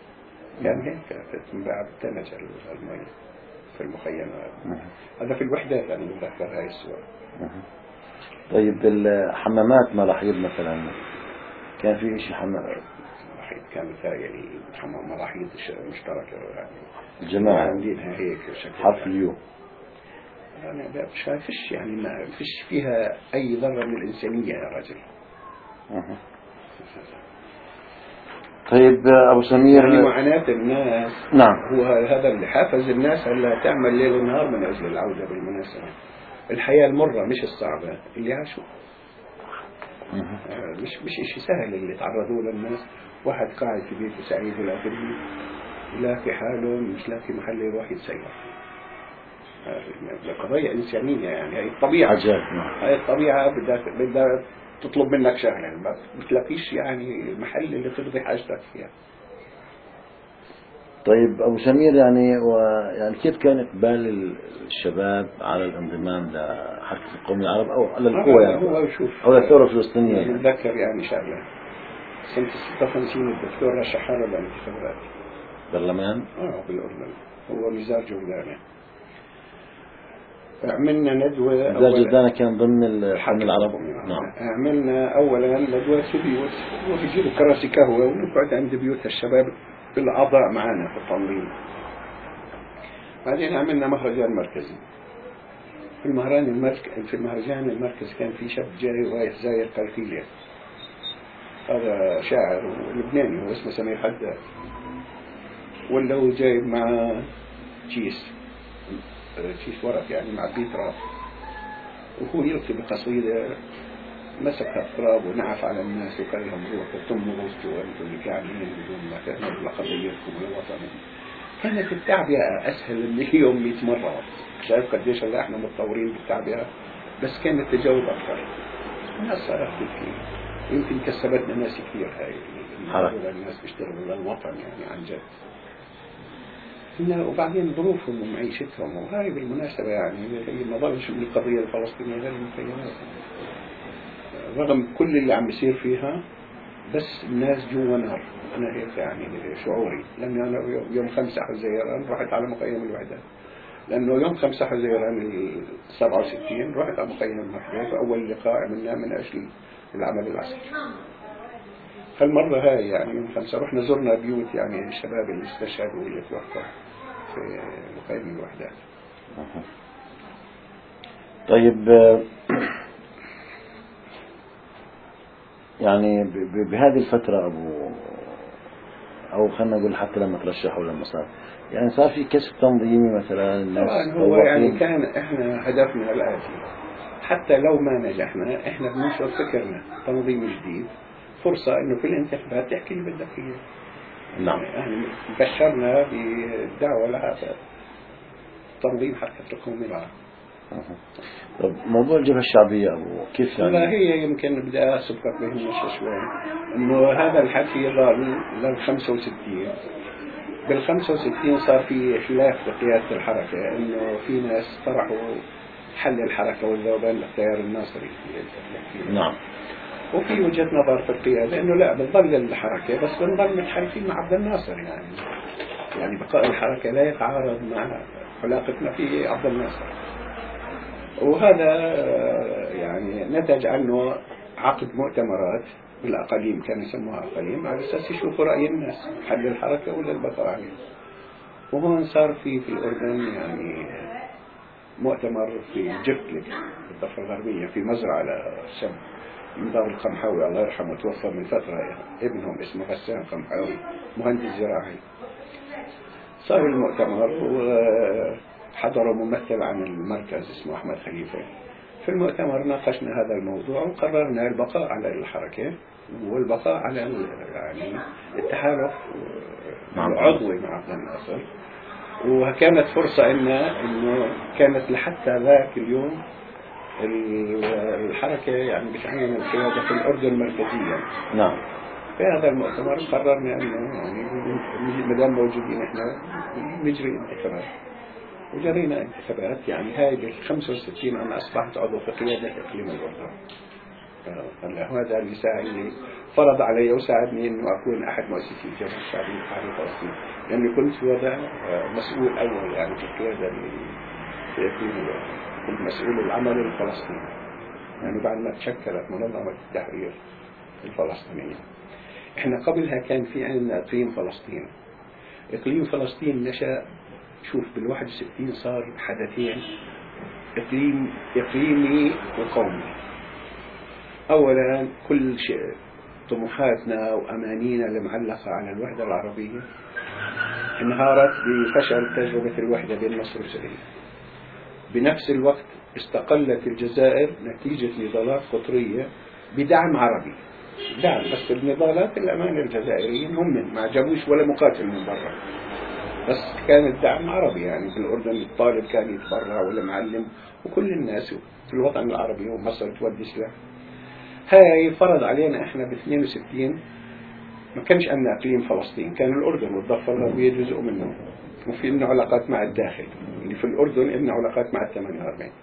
[SPEAKER 2] كان هيك تنباع بالثلج المياه في المخيمات. هذا في الوحدات أنا بتذكر هاي الصور.
[SPEAKER 1] طيب الحمامات مراحيض مثلا كان في شيء حمام
[SPEAKER 2] مراحيض كانت هاي الحمام مراحيض مشتركة يعني
[SPEAKER 1] الجماعة
[SPEAKER 2] عاملينها هيك شكل
[SPEAKER 1] حرف اليو.
[SPEAKER 2] يعني ما فيش يعني ما فيش فيها أي ذرة من الإنسانية يا رجل.
[SPEAKER 1] أه. طيب أبو سمير
[SPEAKER 2] يعني معاناة الناس.
[SPEAKER 1] نعم.
[SPEAKER 2] هو هذا اللي حافز الناس ألا تعمل ليل ونهار من أجل العودة بالمناسبة. الحياة المرة مش الصعبة اللي عاشوا. آه مش مش إشي سهل اللي تعرضوا للناس. واحد قاعد في بيته سعيد ولا غريب يلاقي حاله مش لاقي محل يروح يتسير. آه قضية إنسانية يعني هاي الطبيعة. هاي الطبيعة بدها بدها تطلب منك شغلة ما بتلاقيش يعني المحل اللي تقضي حاجتك فيها.
[SPEAKER 1] طيب أبو سمير يعني ويعني كيف كان إقبال الشباب على الانضمام لحركة القومي العرب أو على القوى يعني
[SPEAKER 2] هو شوف
[SPEAKER 1] أو الثورة الفلسطينية يعني.
[SPEAKER 2] بتذكر يعني شغلة سنة ستة وخمسين الدكتور رشح له للانتخابات
[SPEAKER 1] برلمان
[SPEAKER 2] اه بالأردن هو نزار جردانة. عملنا ندوة.
[SPEAKER 1] نزار جردانة كان ضمن الحرم العربي.
[SPEAKER 2] نعم. عملنا أولا ندوة في بيوت، ويجيبوا كراسي قهوة ونقعد عند بيوت الشباب الأعضاء معنا في التنظيم. بعدين عملنا مهرجان مركزي. في المهرجان المركزي في المهرجان المركزي كان في شاب جاي رايح زاير قلقيلية، هذا شاعر لبناني هو اسمه سمير حداد، ولا هو جايب مع كيس كيس ورق يعني مع بيترا، وهو يلقي بقصيدة مسك التراب ونعف على الناس وقال لهم روحوا تموا وسطوا وانتم اللي قاعدين بدون ما تهملوا لقضيتكم ولوطنكم. كانت التعبئة أسهل من اليوم مئة مرة. شايف قديش هلا احنا متطورين بالتعبئة، بس كان التجاوب أكثر. الناس صارت تبكي، يمكن كسبتنا ناس كثير هاي الحركة، الناس بيشتغلوا للوطن يعني عن جد. وبعدين ظروفهم ومعيشتهم، وهاي بالمناسبة يعني ما ضلش من القضية الفلسطينية غير المخيمات، رغم كل اللي عم بيصير فيها، بس الناس جوا نار. أنا هيك يعني شعوري، لأنه أنا يوم خمسة حزيران رحت على مخيم الوحدات، لأنه يوم خمسة حزيران السبعة وستين رحت على مخيم الوحدات، وأول لقاء عملناه من أجل العمل العسكري. فالمرة هاي يعني يوم خمسة رحنا زرنا بيوت يعني الشباب اللي استشهدوا واللي توفوا في مخيم الوحدات.
[SPEAKER 1] طيب يعني بهذه الفترة أبو أو خلنا نقول حتى لما ترشحوا لما صار يعني صار في كشف تنظيمي مثلا الناس.
[SPEAKER 2] طبعا هو يعني كان احنا هدفنا الآتي، حتى لو ما نجحنا احنا بننشر فكرنا تنظيم جديد، فرصة انه في الانتخابات تحكي اللي بدك اياه.
[SPEAKER 1] نعم.
[SPEAKER 2] يعني بشرنا بالدعوة لهذا تنظيم حركة القوم العرب.
[SPEAKER 1] طب موضوع الجبهة الشعبية أبو كيف يعني؟
[SPEAKER 2] لا هي يمكن بدي أسبقك بهالنشة شوي، إنه هذا الحكي ظل للخمسة وستين. بالخمسة وستين صار في خلاف بقيادة الحركة، إنه في ناس طرحوا حل الحركة والذوبان للتيار الناصري.
[SPEAKER 1] نعم.
[SPEAKER 2] وفي وجهة نظر في القيادة إنه لا بنضل الحركة، بس بنضل متحالفين مع عبد الناصر، يعني يعني بقاء الحركة لا يتعارض مع علاقتنا في عبد الناصر. وهذا يعني نتج عنه عقد مؤتمرات بالأقاليم، كانوا يسموها أقاليم، على أساس يشوفوا رأي الناس حل الحركة ولا البقاء عليه. وهون صار في في الأردن يعني مؤتمر في جفلك في الضفة الغربية في مزرعة على شاب مدار القمحاوي الله يرحمه، توفى من فترة، ابنهم اسمه غسان قمحاوي مهندس زراعي. صار المؤتمر وحضر ممثل عن المركز اسمه أحمد خليفة. في المؤتمر ناقشنا هذا الموضوع وقررنا البقاء على الحركة والبقاء على يعني التحالف العضوي مع عبد الناصر. وكانت فرصة لنا إنه كانت لحتى ذاك اليوم الحركة يعني بتعين القيادة في الأردن مركزيا.
[SPEAKER 1] نعم.
[SPEAKER 2] في هذا المؤتمر قررنا إنه يعني مدام موجودين إحنا نجري انتخابات، وجرينا انتخابات. يعني هاي بالخمسة وستين أنا أصبحت عضو في قيادة إقليم الأردن. هذا اللي ساعدني، فرض علي وساعدني إنه أكون أحد مؤسسي الجبهة الشعبية للتحرير الفلسطيني، لأني كنت في وضع مسؤول أول يعني في القيادة في إقليم الأردن، كنت مسؤول العمل الفلسطيني يعني بعد ما تشكلت منظمة التحرير الفلسطينية. إحنا قبلها كان في عندنا إقليم فلسطين. إقليم فلسطين نشأ، شوف بالواحد وستين صار حدثين، إقليم إقليمي وقومي. أولا كل شيء طموحاتنا وأمانينا المعلقة على الوحدة العربية انهارت بفشل تجربة الوحدة بين مصر وسوريا. بنفس الوقت استقلت الجزائر نتيجة نضالات قطرية بدعم عربي، دعم بس النضالات الأمان الجزائريين هم ما جابوش ولا مقاتل من برا، بس كان الدعم عربي. يعني في الأردن الطالب كان يتبرع ولا معلم، وكل الناس في الوطن العربي ومصر تودي سلاح. هاي فرض علينا احنا ب اثنين وستين ما كانش عندنا اقليم فلسطين، كان الاردن والضفه الغربيه جزء منه، وفي لنا علاقات مع الداخل اللي في الاردن، لنا علاقات مع الثمانية وأربعين.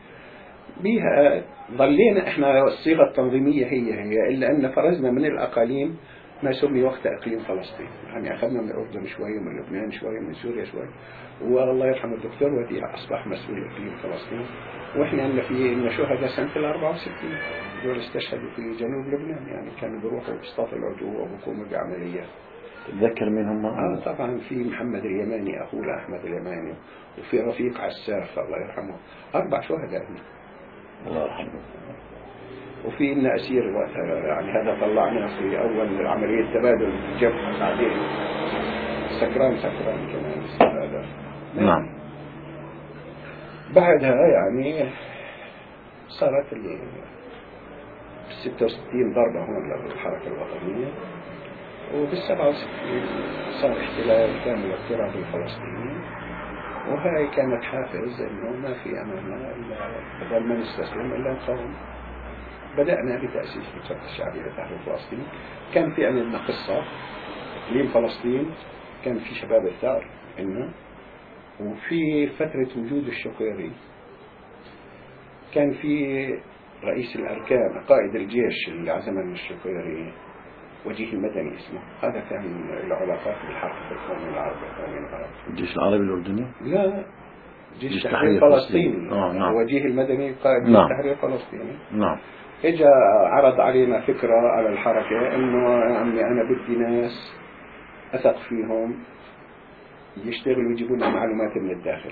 [SPEAKER 2] بيها ظلينا احنا الصيغه التنظيميه هي هي، الا ان فرزنا من الاقاليم ما سمي وقت إقليم فلسطين. يعني أخذنا من الأردن شوية، من لبنان شوية، من سوريا شوية، والله يرحم الدكتور وديع أصبح مسؤول إقليم فلسطين. وإحنا عندنا في إن شهداء سنة الأربعة وستين دول استشهدوا في جنوب لبنان، يعني كانوا بيروحوا باصطاف العدو وبيقوموا بعمليات.
[SPEAKER 1] تتذكر مين هم؟
[SPEAKER 2] آه طبعا في محمد اليماني أخوه أحمد اليماني، وفي رفيق عساف الله يرحمه، أربع شهداء.
[SPEAKER 1] الله يرحمه.
[SPEAKER 2] وفي إن أسير وقتها، يعني هذا طلعنا في أول عملية تبادل جبهة، بعدين سكران سكران كمان هذا.
[SPEAKER 1] نعم.
[SPEAKER 2] بعدها يعني صارت ال ستة وستين ضربة هون للحركة الوطنية، وبالسبعة وستين صار احتلال كامل اضطراب الفلسطينيين، وهاي كانت حافز إنه ما في أمامنا إلا بدل ما نستسلم إلا نقاوم. بدأنا بتأسيس الجبهة الشعبية لتحرير فلسطين. كان في عندنا قصة إقليم فلسطين، كان في شباب الثار إنه، وفي فترة وجود الشقيري كان في رئيس الأركان قائد الجيش اللي على زمن الشقيري وجيه المدني اسمه، هذا كان له علاقات بالحركة القومية العربية.
[SPEAKER 1] الجيش العربي الأردني؟
[SPEAKER 2] لا، جيش,
[SPEAKER 1] جيش
[SPEAKER 2] تحرير
[SPEAKER 1] فلسطين.
[SPEAKER 2] فلسطين.
[SPEAKER 1] آه نعم.
[SPEAKER 2] وجيه المدني قائد جيش
[SPEAKER 1] نعم.
[SPEAKER 2] تحرير فلسطيني.
[SPEAKER 1] نعم.
[SPEAKER 2] إجا عرض علينا فكرة على الحركة إنه يا عمي أنا بدي ناس أثق فيهم يشتغلوا يجيبوا لنا معلومات من الداخل.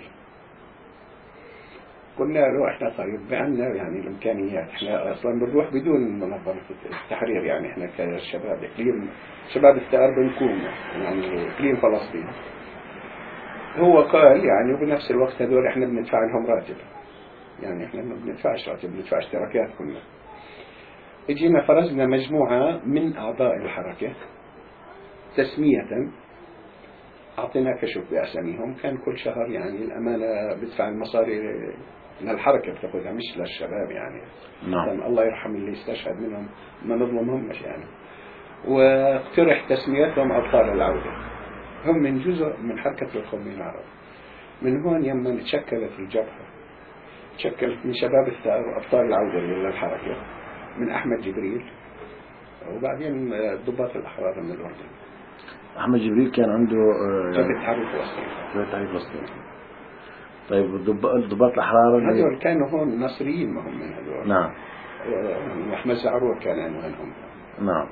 [SPEAKER 2] قلنا له إحنا طيب عندنا يعني الإمكانيات، إحنا أصلا بنروح بدون منظمة التحرير، يعني إحنا كشباب إقليم شباب الثار بنكون يعني إقليم فلسطين. هو قال يعني وبنفس الوقت هذول إحنا بندفع لهم راتب، يعني إحنا ما بندفعش راتب، بندفع اشتراكات كلنا. اجينا فرزنا مجموعة من أعضاء الحركة تسمية، أعطينا كشف بأساميهم، كان كل شهر يعني الأمانة بدفع المصاري للحركة بتاخذها مش للشباب يعني.
[SPEAKER 1] نعم.
[SPEAKER 2] الله يرحم اللي استشهد منهم، ما نظلمهم مش يعني. واقترح تسميتهم أبطال العودة، هم من جزء من حركة القوميين العرب. من هون يما تشكلت الجبهة، تشكلت من شباب الثار وأبطال العودة للحركة من أحمد جبريل، وبعدين ضباط الأحرار من الأردن.
[SPEAKER 1] أحمد جبريل كان عنده
[SPEAKER 2] جبهة تحرير فلسطين.
[SPEAKER 1] جبهة تحرير فلسطين. طيب ضباط الأحرار
[SPEAKER 2] هذول كانوا هون نصريين، ما هم من هذول.
[SPEAKER 1] نعم.
[SPEAKER 2] أحمد زعرور كان عنوانهم.
[SPEAKER 1] نعم.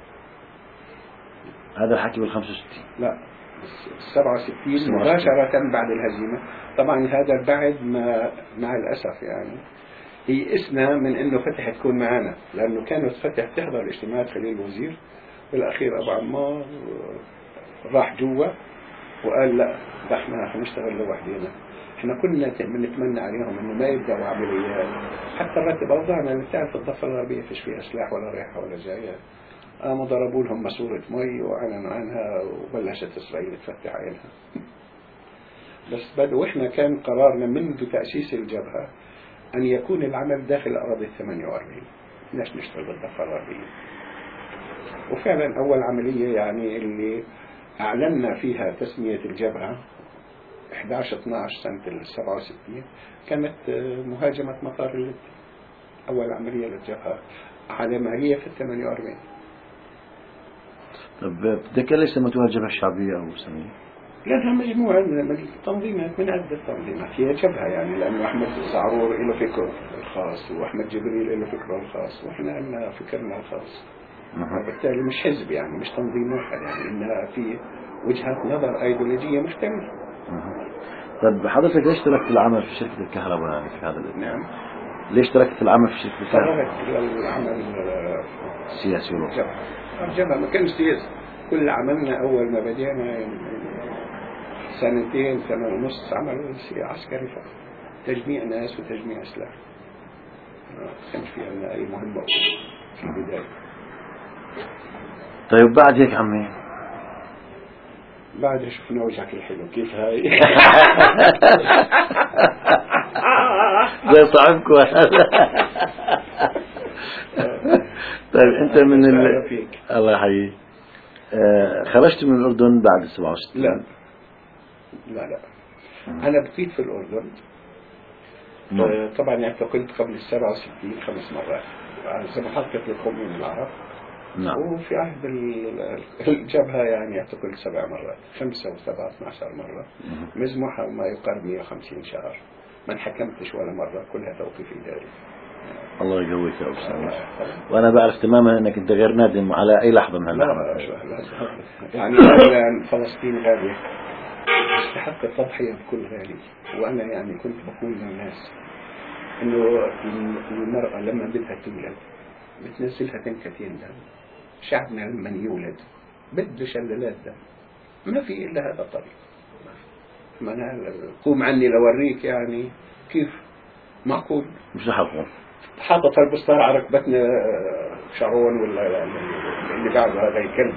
[SPEAKER 1] هذا الحكي بال خمسة وستين.
[SPEAKER 2] لا، السبعة وستين مباشرة بعد الهزيمة. طبعا هذا بعد ما مع الأسف يعني يئسنا من إنه فتح تكون معنا، لأنه كانت فتح تحضر اجتماعات خليل الوزير. بالأخير أبو عمار راح جوا وقال لا، ده احنا هنشتغل لوحدينا. احنا كنا بنتمنى عليهم انه ما يبدأوا عمليات، حتى رتب اوضاعنا. بتعرف الضفة الغربية فيش فيها سلاح ولا ريحة ولا جاية. قاموا ضربوا لهم ماسورة مي واعلنوا عنها، وبلشت اسرائيل تفتح عينها. بس بدو واحنا كان قرارنا منذ تأسيس الجبهة ان يكون العمل داخل اراضي الثمانية وأربعين، ليش نشتغل بالضفة الغربية. وفعلا اول عملية يعني اللي اعلنا فيها تسمية الجبهة أحد عشر اثنا عشر سنة السبعة وستين كانت مهاجمة مطار اللد، أول عملية للجبهة على مالية في الثمانية وأربعين.
[SPEAKER 1] طب تذكر ليش سمتوها الجبهة الشعبية أو سمية؟
[SPEAKER 2] لأنها مجموعة من التنظيمات، من عدة تنظيمات هي جبهة يعني، لأنه أحمد زعرور له فكره الخاص، وأحمد جبريل له فكره الخاص، وإحنا لنا فكرنا الخاص. وبالتالي مش حزب يعني، مش تنظيم واحد يعني، إنها في وجهات نظر أيديولوجية مختلفة.
[SPEAKER 1] طيب حضرتك ليش تركت العمل في شركة الكهرباء يعني في هذا الوقت؟
[SPEAKER 2] نعم.
[SPEAKER 1] ليش تركت العمل في شركة الكهرباء؟
[SPEAKER 2] تركت العمل
[SPEAKER 1] سياسي والله.
[SPEAKER 2] الجبهة. الجبهة ما كانش سياسي، كل عملنا أول ما بدينا سنتين سنة ونص عمل عسكري فقط، تجميع ناس وتجميع سلاح. ما كانش في عندنا أي مهمة في البداية.
[SPEAKER 1] طيب بعد هيك عمي؟
[SPEAKER 2] بعد شفنا وجهك الحلو كيف هاي.
[SPEAKER 1] زي صاحبكم. طيب انت من ال... الله يحييك. آه خرجت من الأردن بعد السبعة وستين؟
[SPEAKER 2] لا لا لا أنا بقيت في الأردن. آه طبعا اعتقلت قبل السبعة وستين خمس مرات على محطة القوميين العرب،
[SPEAKER 1] نعم.
[SPEAKER 2] وفي عهد ال- الجبهة يعني اعتقل سبع مرات، خمسة وسبعة اثنى عشر مرة، مزموحة ما يقارب مئة وخمسين شهر، ما انحكمتش ولا مرة، كلها توقيف إداري.
[SPEAKER 1] الله يقويك يا أبو سمير. وأنا بعرف تماما أنك أنت غير نادم على أي لحظة من
[SPEAKER 2] لا
[SPEAKER 1] هاللحظات.
[SPEAKER 2] لا لا يعني أولا فلسطين غالية، تستحق التضحية بكل غالي. وأنا يعني كنت بقول للناس إنه المرأة لما بدها تولد بتنزلها تنكتين دم. شعبنا لما يولد بده شلالات دم، ما في إلا هذا الطريق. ما أنا قوم عني لوريك يعني كيف معقول
[SPEAKER 1] مش لحقه
[SPEAKER 2] حاطط البسطار على ركبتنا شارون ولا اللي بعده هذا الكلب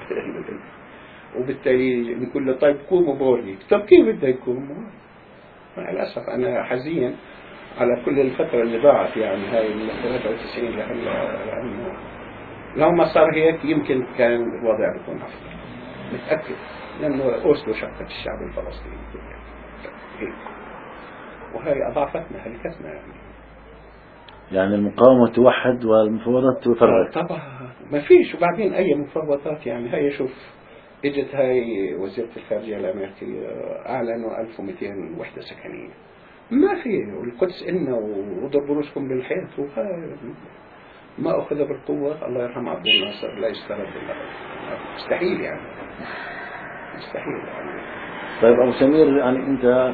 [SPEAKER 2] وبالتالي نقول له طيب قوم وبوريك. طب كيف بده يقوم؟ مع الأسف أنا حزين على كل الفترة اللي ضاعت يعني هاي من ثلاثة وتسعين لهلا، لأنه لو ما صار هيك يمكن كان الوضع بيكون أفضل، متأكد، لأنه أوسلو شقت الشعب الفلسطيني كله، وهي أضعفتنا هلكتنا يعني.
[SPEAKER 1] يعني المقاومة توحد والمفاوضات تفرق.
[SPEAKER 2] طبعا ما فيش. وبعدين أي مفاوضات يعني؟ هي شوف اجت هاي وزيرة الخارجية الأمريكية أعلنوا ألف ومئتين وحدة سكنية، ما في، والقدس إلنا وضربوا رؤوسكم بالحيط، وهاي ما أخذ بالقوة. الله يرحم عبد الناصر لا يسترد بالأبد، مستحيل يعني، مستحيل يعني.
[SPEAKER 1] طيب أبو سمير، يعني أنت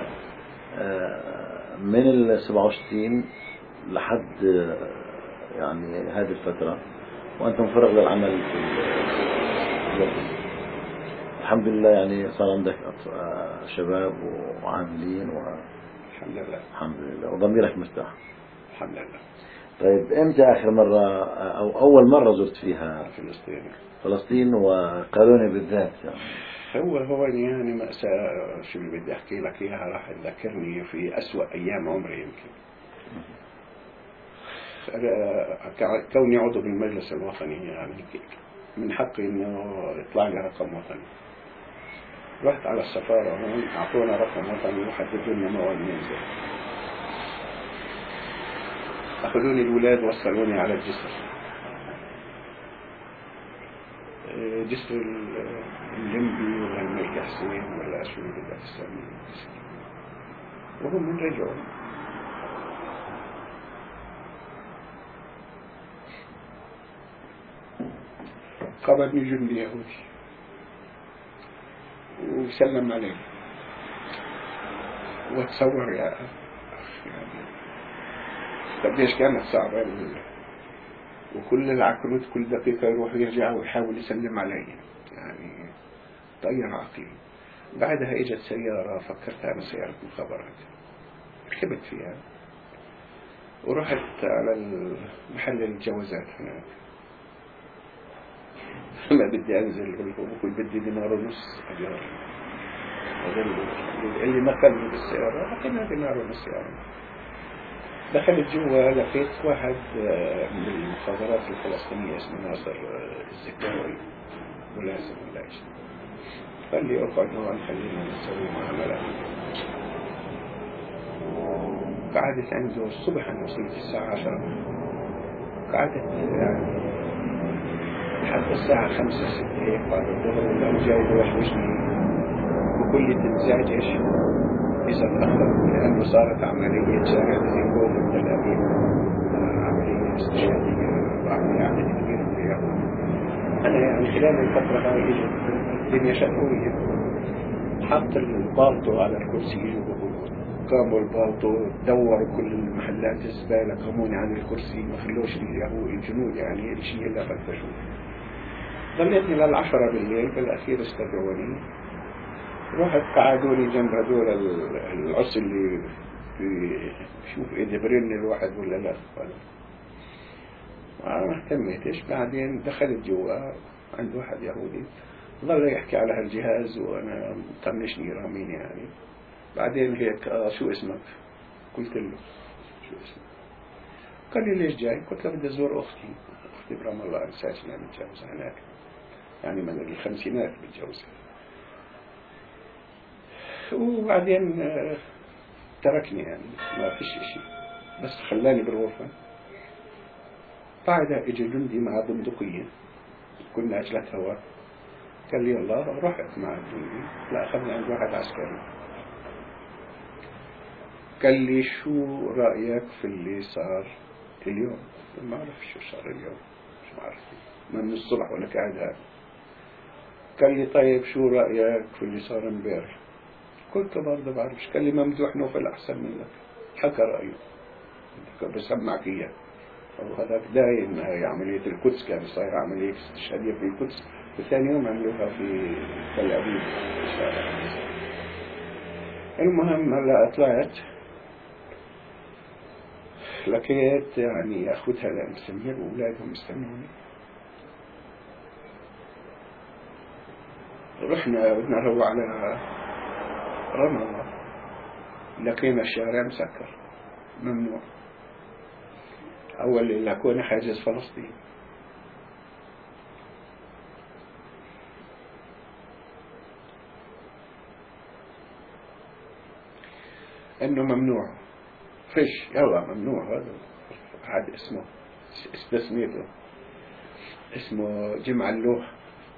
[SPEAKER 1] من ال سبعة وستين لحد يعني هذه الفترة وأنت مفرغ للعمل في الوقت، الحمد لله، يعني صار عندك شباب وعاملين و...
[SPEAKER 2] الحمد لله
[SPEAKER 1] الحمد لله، وضميرك مرتاح
[SPEAKER 2] الحمد لله.
[SPEAKER 1] طيب إمتى آخر مرة أو أول مرة زرت فيها
[SPEAKER 2] فلسطين؟
[SPEAKER 1] فلسطين وقالوني بالذات يعني.
[SPEAKER 2] هو هو يعني مأساة، شو اللي بدي أحكي لك إياها راح تذكرني في أسوأ أيام عمري. يمكن كوني عضو بالمجلس الوطني يعني من حقي إنه يطلع لي رقم وطني. رحت على السفارة هون أعطونا رقم وطني وحددوا لنا موعد ننزل. أخذوني الولاد وصلوني على الجسر، جسر اللمبي ولا الملك حسين ولا شو اللي بدها تسميه، وهم من رجعوا قابلني جندي يهودي وسلم علي وتصور يا أخ يعني قديش كانت صعبة، وكل العقلوت كل دقيقة يروح ويرجع ويحاول يسلم علي يعني طير عقلي. بعدها اجت سيارة فكرتها أنا سيارة مخابرات، ركبت فيها ورحت على محل الجوازات هناك. ما بدي أنزل بقول بدي دينار ونص أجار، اللي نقلني بالسيارة أعطينا دينار ونص يعني. دخلت جوا لقيت واحد من المخابرات الفلسطينية اسمه ناصر الزكاوي ملازم ولا شيء، قال لي اقعد هون خلينا نسوي معاملة. قعدت عنده الصبح، أنا وصلت الساعة عشرة، قعدت يعني حتى الساعة خمسة ستة هيك بعد الظهر، وكان جاي يوشوشني وكل لي تنزعجش إذا تأخر، لأنه صارت عملية شاهد زيكوب من تل أبيب، عملية استشهادية وعملية عدد كبير من اليهود. أنا يعني خلال الفترة هاي إجت الدنيا شقوية، حط البالطو على الكرسي، يجوا قاموا البالطو دوروا كل المحلات الزبالة، قاموني عن الكرسي، ما خلوش اليهود الجنود يعني الشيء اللي فتشوه. ظليتني للعشرة بالليل، بالأخير استدعوني، رحت قعدوني جنب هذول العص اللي بشوف إذا برن الواحد ولا لا، ما اهتميتش. بعدين دخلت جوا عند واحد يهودي ظل يحكي على هالجهاز وأنا طنشني رامين يعني. بعدين هيك آه شو اسمك؟ قلت له شو اسمك؟ قال لي ليش جاي؟ قلت له بدي أزور أختي، أختي برام الله ساكنة متجوزة هناك يعني من الخمسينات متجوزة. وبعدين آه تركني يعني ما فيش شيء، بس خلاني بالغرفة. بعدها اجى جندي مع بندقية كنا عجلة هواء. قال لي الله رحت مع الجندي، لا أخذنا عند واحد عسكري. قال لي شو رأيك في اللي صار اليوم؟ ما أعرف شو صار اليوم، مش عارف ما من الصبح ولا قاعد هذا. قال لي طيب شو رأيك في اللي صار امبارح؟ قلت برضه بعرفش. قال لي ممدوح نوفل أحسن منك، حكى رأيه بسمعك إياه. وهذاك دايم هي عملية القدس، كان صاير عملية استشهادية في القدس، وثاني يوم عملوها في تل أبيب. المهم هلا طلعت لقيت يعني أخوتها لأم سمير وأولادهم مستنوني. رحنا بدنا نروح على رام الله، لقينا الشارع مسكر ممنوع. أول اللي لقونا حاجز فلسطين. إنه ممنوع فيش، يلا ممنوع. هذا حد اسمه استسميته اسمه جمع اللوح.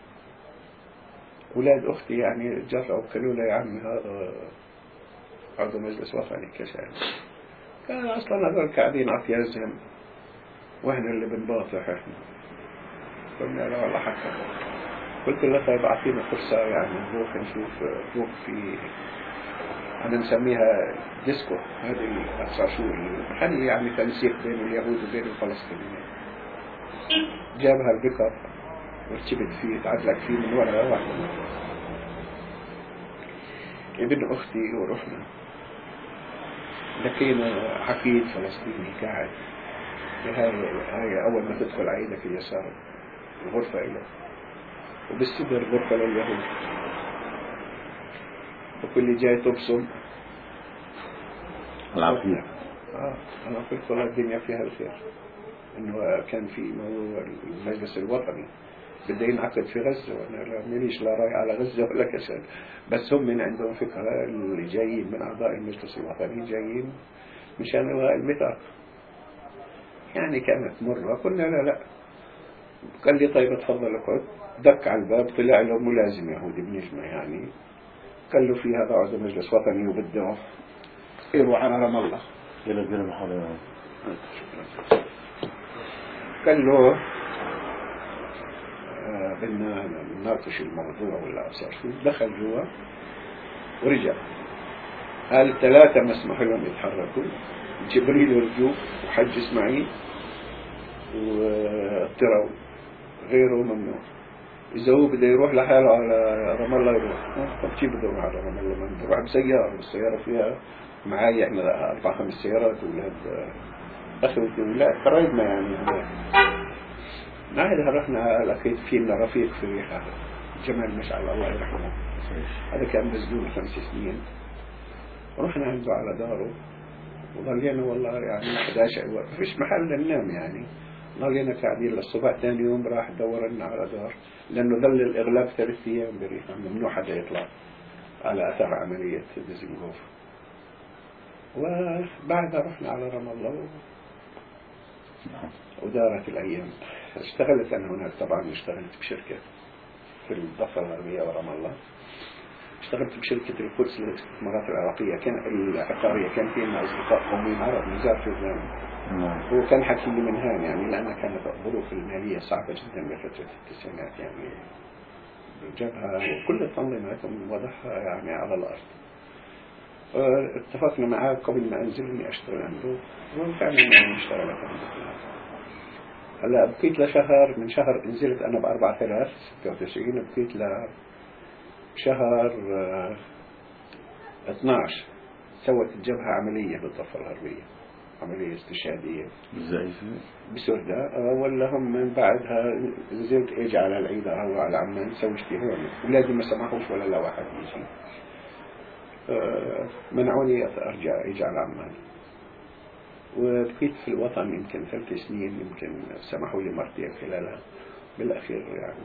[SPEAKER 2] أولاد أختي يعني جرأوا قالوا له يا عمي هذا عضو مجلس وطني كشان. كان أصلا هذول قاعدين عطيازهم وإحنا اللي بنباطح إحنا. قلنا لا والله حكى. قلت له طيب أعطينا فرصة يعني نروح نشوف فوق في أنا نسميها ديسكو، هذه أقصى شو المحل يعني تنسيق بين اليهود وبين الفلسطينيين. جابها البكر وركبت فيه تعلق فيه من وراء واحدة ابن أختي ورحنا لقينا حفيد فلسطيني قاعد. هاي هاي أول ما تدخل عيدك اليسار الغرفة إله، وبالصدر غرفة لليهود، وكل جاي تبصم
[SPEAKER 1] العافية.
[SPEAKER 2] آه أنا قلت والله الدنيا فيها الخير. إنه كان في موضوع المجلس الوطني بده ينعقد في غزة، وأنا لا مانيش لا رايح على غزة ولا كسل، بس هم من عندهم فكرة اللي جايين من أعضاء المجلس الوطني جايين مشان إلغاء الميثاق. يعني كانت مرة. قلنا لا لا. قال لي طيب اتفضل اقعد. دق على الباب، طلع له ملازم يهودي بنجمة يعني، قال له في هذا عضو مجلس وطني وبده يروح على رام الله. قال له آه بدنا نناقش الموضوع ولا صار شو. دخل جوا ورجع قال ثلاثة ما اسمحوا لهم يتحركوا، جبريل ورجوف وحج اسماعيل والطراوي، غيره ممنوع. إذا هو بده يروح لحاله على رام الله يروح. طب كيف بده يروح على رام الله؟ ما بده يروح بسيارة، والسيارة فيها معاي احنا أربع خمس سيارات ولاد أخوتي ولا قرايبنا يعني. نعيدها رحنا لقيت فينا رفيق في ريحة جمال مشعل الله يرحمه، هذا كان مسجون خمس سنين. رحنا عنده على داره وظلينا والله يعني إحدى عشر ما فيش محل ننام يعني. ظلينا قاعدين للصبح. ثاني يوم راح دور لنا على دار، لأنه ظل الإغلاق ثلاث أيام بريحة، ممنوع حدا يطلع على أثر عملية ديزنغوف. وبعدها رحنا على رام الله ودارت الأيام. اشتغلت أنا هناك طبعا، اشتغلت بشركة في الضفة الغربية ورام الله. اشتغلت بشركة القدس للاستثمارات العراقية، كان العقارية، كان فينا أصدقاء قوميين عرب نزار في الزمن. هو كان حكي لي من هان يعني، لأن كانت الظروف المالية صعبة جدا بفترة التسعينات يعني، جابها وكل التنظيمات وضعها يعني على الأرض. اتفقنا معاه قبل ما أنزل إني أشتغل عنده، وفعلا يعني اشتغلت عنده. هلا بقيت لشهر، من شهر نزلت أنا بأربعة آلاف ستة وتسعين، بقيت لشهر اثناش سوت الجبهة عملية بالضفة الغربية، عملية استشهادية بسردة. ولا هم من بعدها نزلت اجي على العيد أروح على عمان سويتي هون، ولادي ما سمحوش ولا لا واحد يجي، منعوني أرجع اجي على عمان. وبقيت في الوطن يمكن ثلاث سنين، يمكن سمحوا لي مرتين خلالها بالأخير يعني.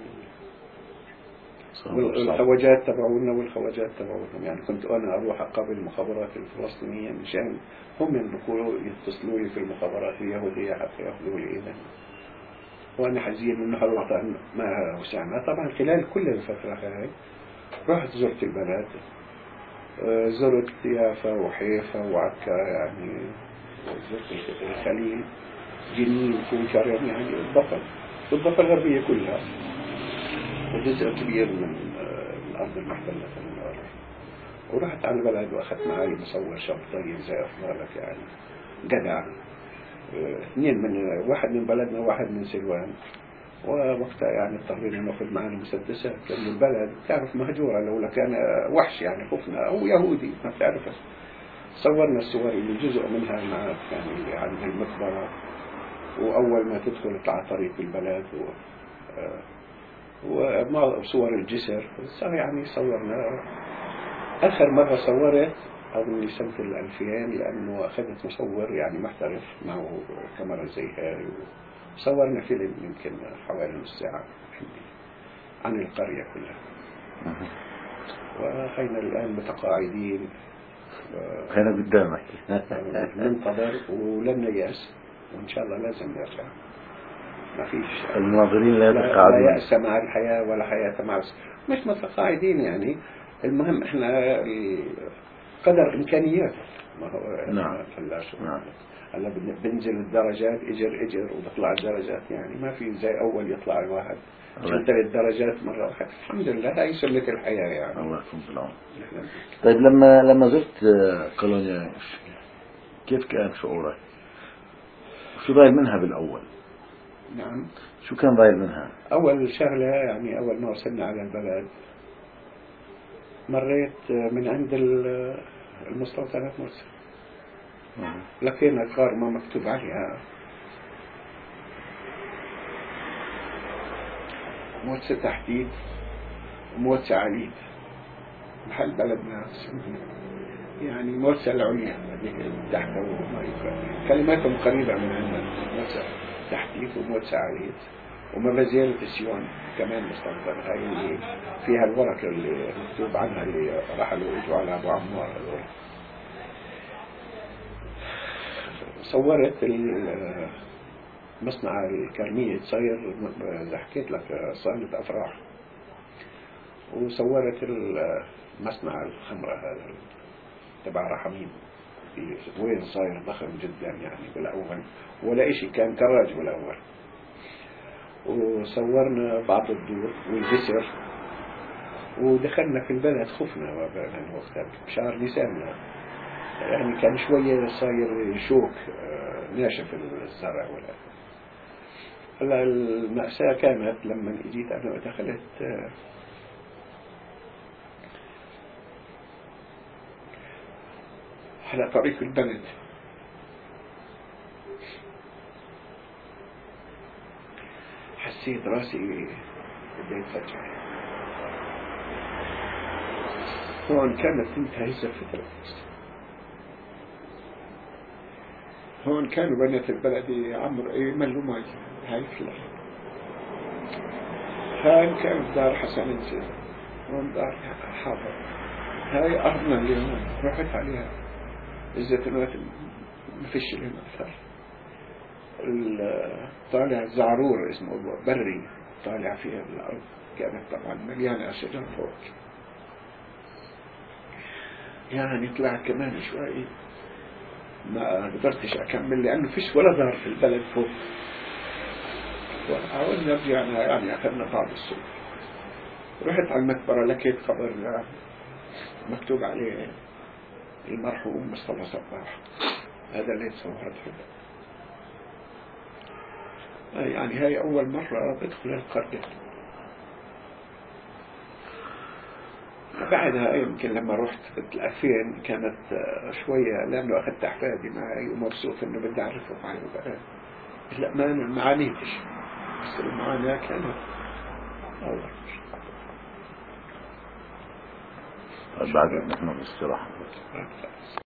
[SPEAKER 2] والخواجات تبعونا والخواجات تبعوهم يعني. كنت أنا أروح أقابل المخابرات الفلسطينية مشان هم ينبقوا يتصلوا لي في المخابرات اليهودية حتى يأخذوا لي إذن. وأنا حزين إنه هالوطن ما وسعنا. طبعا خلال كل الفترة هاي رحت زرت البلد، زرت يافا وحيفا وعكا، يعني زرت الخليل، جنين، كوشر، يعني الضفة والضفة الغربية كلها، وجزء كبير من الأرض المحتلة. ورحت على البلد وأخذت معي مصور شاب طيب زي أفضالك، يعني جدع، اثنين من واحد من بلدنا وواحد من سلوان. ووقتها يعني اضطرينا ناخذ معنا مسدسات لأن البلد تعرف مهجورة، لولا كان وحش يعني خفنا، أو يهودي ما بتعرف. صورنا الصور اللي جزء منها معك يعني عند المقبرة، وأول ما تدخل على طريق البلد و وصور الجسر يعني صورنا. آخر مرة صورت أظن سنة الألفين، لأنه أخذت مصور يعني محترف معه كاميرا زي هاي، وصورنا فيلم يمكن حوالي نص ساعة عن القرية كلها. وخينا الآن متقاعدين،
[SPEAKER 1] خينا قدامك
[SPEAKER 2] ننتظر ولن نيأس، وإن شاء الله لازم نرجع. ما فيش
[SPEAKER 1] المناظرين لا
[SPEAKER 2] لا
[SPEAKER 1] يتقاعدون،
[SPEAKER 2] لا يأس مع الحياة ولا حياة مع الس... مش متقاعدين يعني. المهم احنا قدر إمكانيات، ما هو
[SPEAKER 1] نعم
[SPEAKER 2] فلاش.
[SPEAKER 1] نعم.
[SPEAKER 2] هلا بننزل الدرجات اجر اجر وبطلع الدرجات، يعني ما في زي أول يطلع الواحد ثلاث درجات مرة واحدة. الحمد لله هاي سنة الحياة يعني.
[SPEAKER 1] الله يكون في العون. طيب لما لما زرت قلونيا كيف كان شعورك؟ شو ضايل منها بالأول؟
[SPEAKER 2] نعم،
[SPEAKER 1] شو كان ضايل منها؟
[SPEAKER 2] أول شغلة يعني أول ما وصلنا على البلد مريت من عند المستوطنات مرسى، لقينا قارمة مكتوب عليها مرسى تحديد ومرسى عليد، محل بلدنا يعني مرسى العليا تحت، كلماتهم قريبة من عندنا، مرسى تحديد ومرسى عليد. وما زالت السيون كمان مستنطقة، هاي اللي فيها الورق اللي مكتوب عنها اللي رحلوا اجوا على ابو عمار هذول. صورت مصنع الكرمية صاير زي حكيت لك صالة افراح، وصورت المصنع الخمرة هذا تبع رحمين وين صاير ضخم جدا يعني بالاول، ولا اشي كان كراج بالاول. وصورنا بعض الدور والجسر، ودخلنا في البلد خفنا يعني وقتها بشهر نيسان، يعني كان شوية صاير شوك ناشف الزرع ولا. هلا المأساة كانت لما اجيت انا ودخلت على طريق البلد، حسيت راسي بديت فجأة. هون كانت تنتهي الفترة، هون كانوا بنات البلد عمر يملوا مي، هاي فلاح. هاي كانت دار حسن نسير، هون دار حافظ. هاي أرضنا اللي هون رحت عليها، الزيتونات ما فيش لهم أثر. طالع زعرور اسمه بري طالع فيها الأرض، كانت طبعا مليانة أشجار فوق. يعني طلعت كمان شوي ما قدرتش أكمل لأنه فيش ولا ظهر في البلد فوق. وحاولنا رجعنا يعني أخذنا بعض الصور. رحت على المقبرة لقيت خبر مكتوب عليه المرحوم مصطفى صباح، هذا اللي تصورت فيه. يعني هاي أول مرة بدخل القرية. بعدها يمكن لما رحت في الألفين كانت شوية، لأنه أخذت أحفادي معي ومبسوط إنه بدي أعرفهم على البلد. الأمان ما عانيتش، بس المعاناة كانت أول.
[SPEAKER 1] بعد نحن بالاستراحة.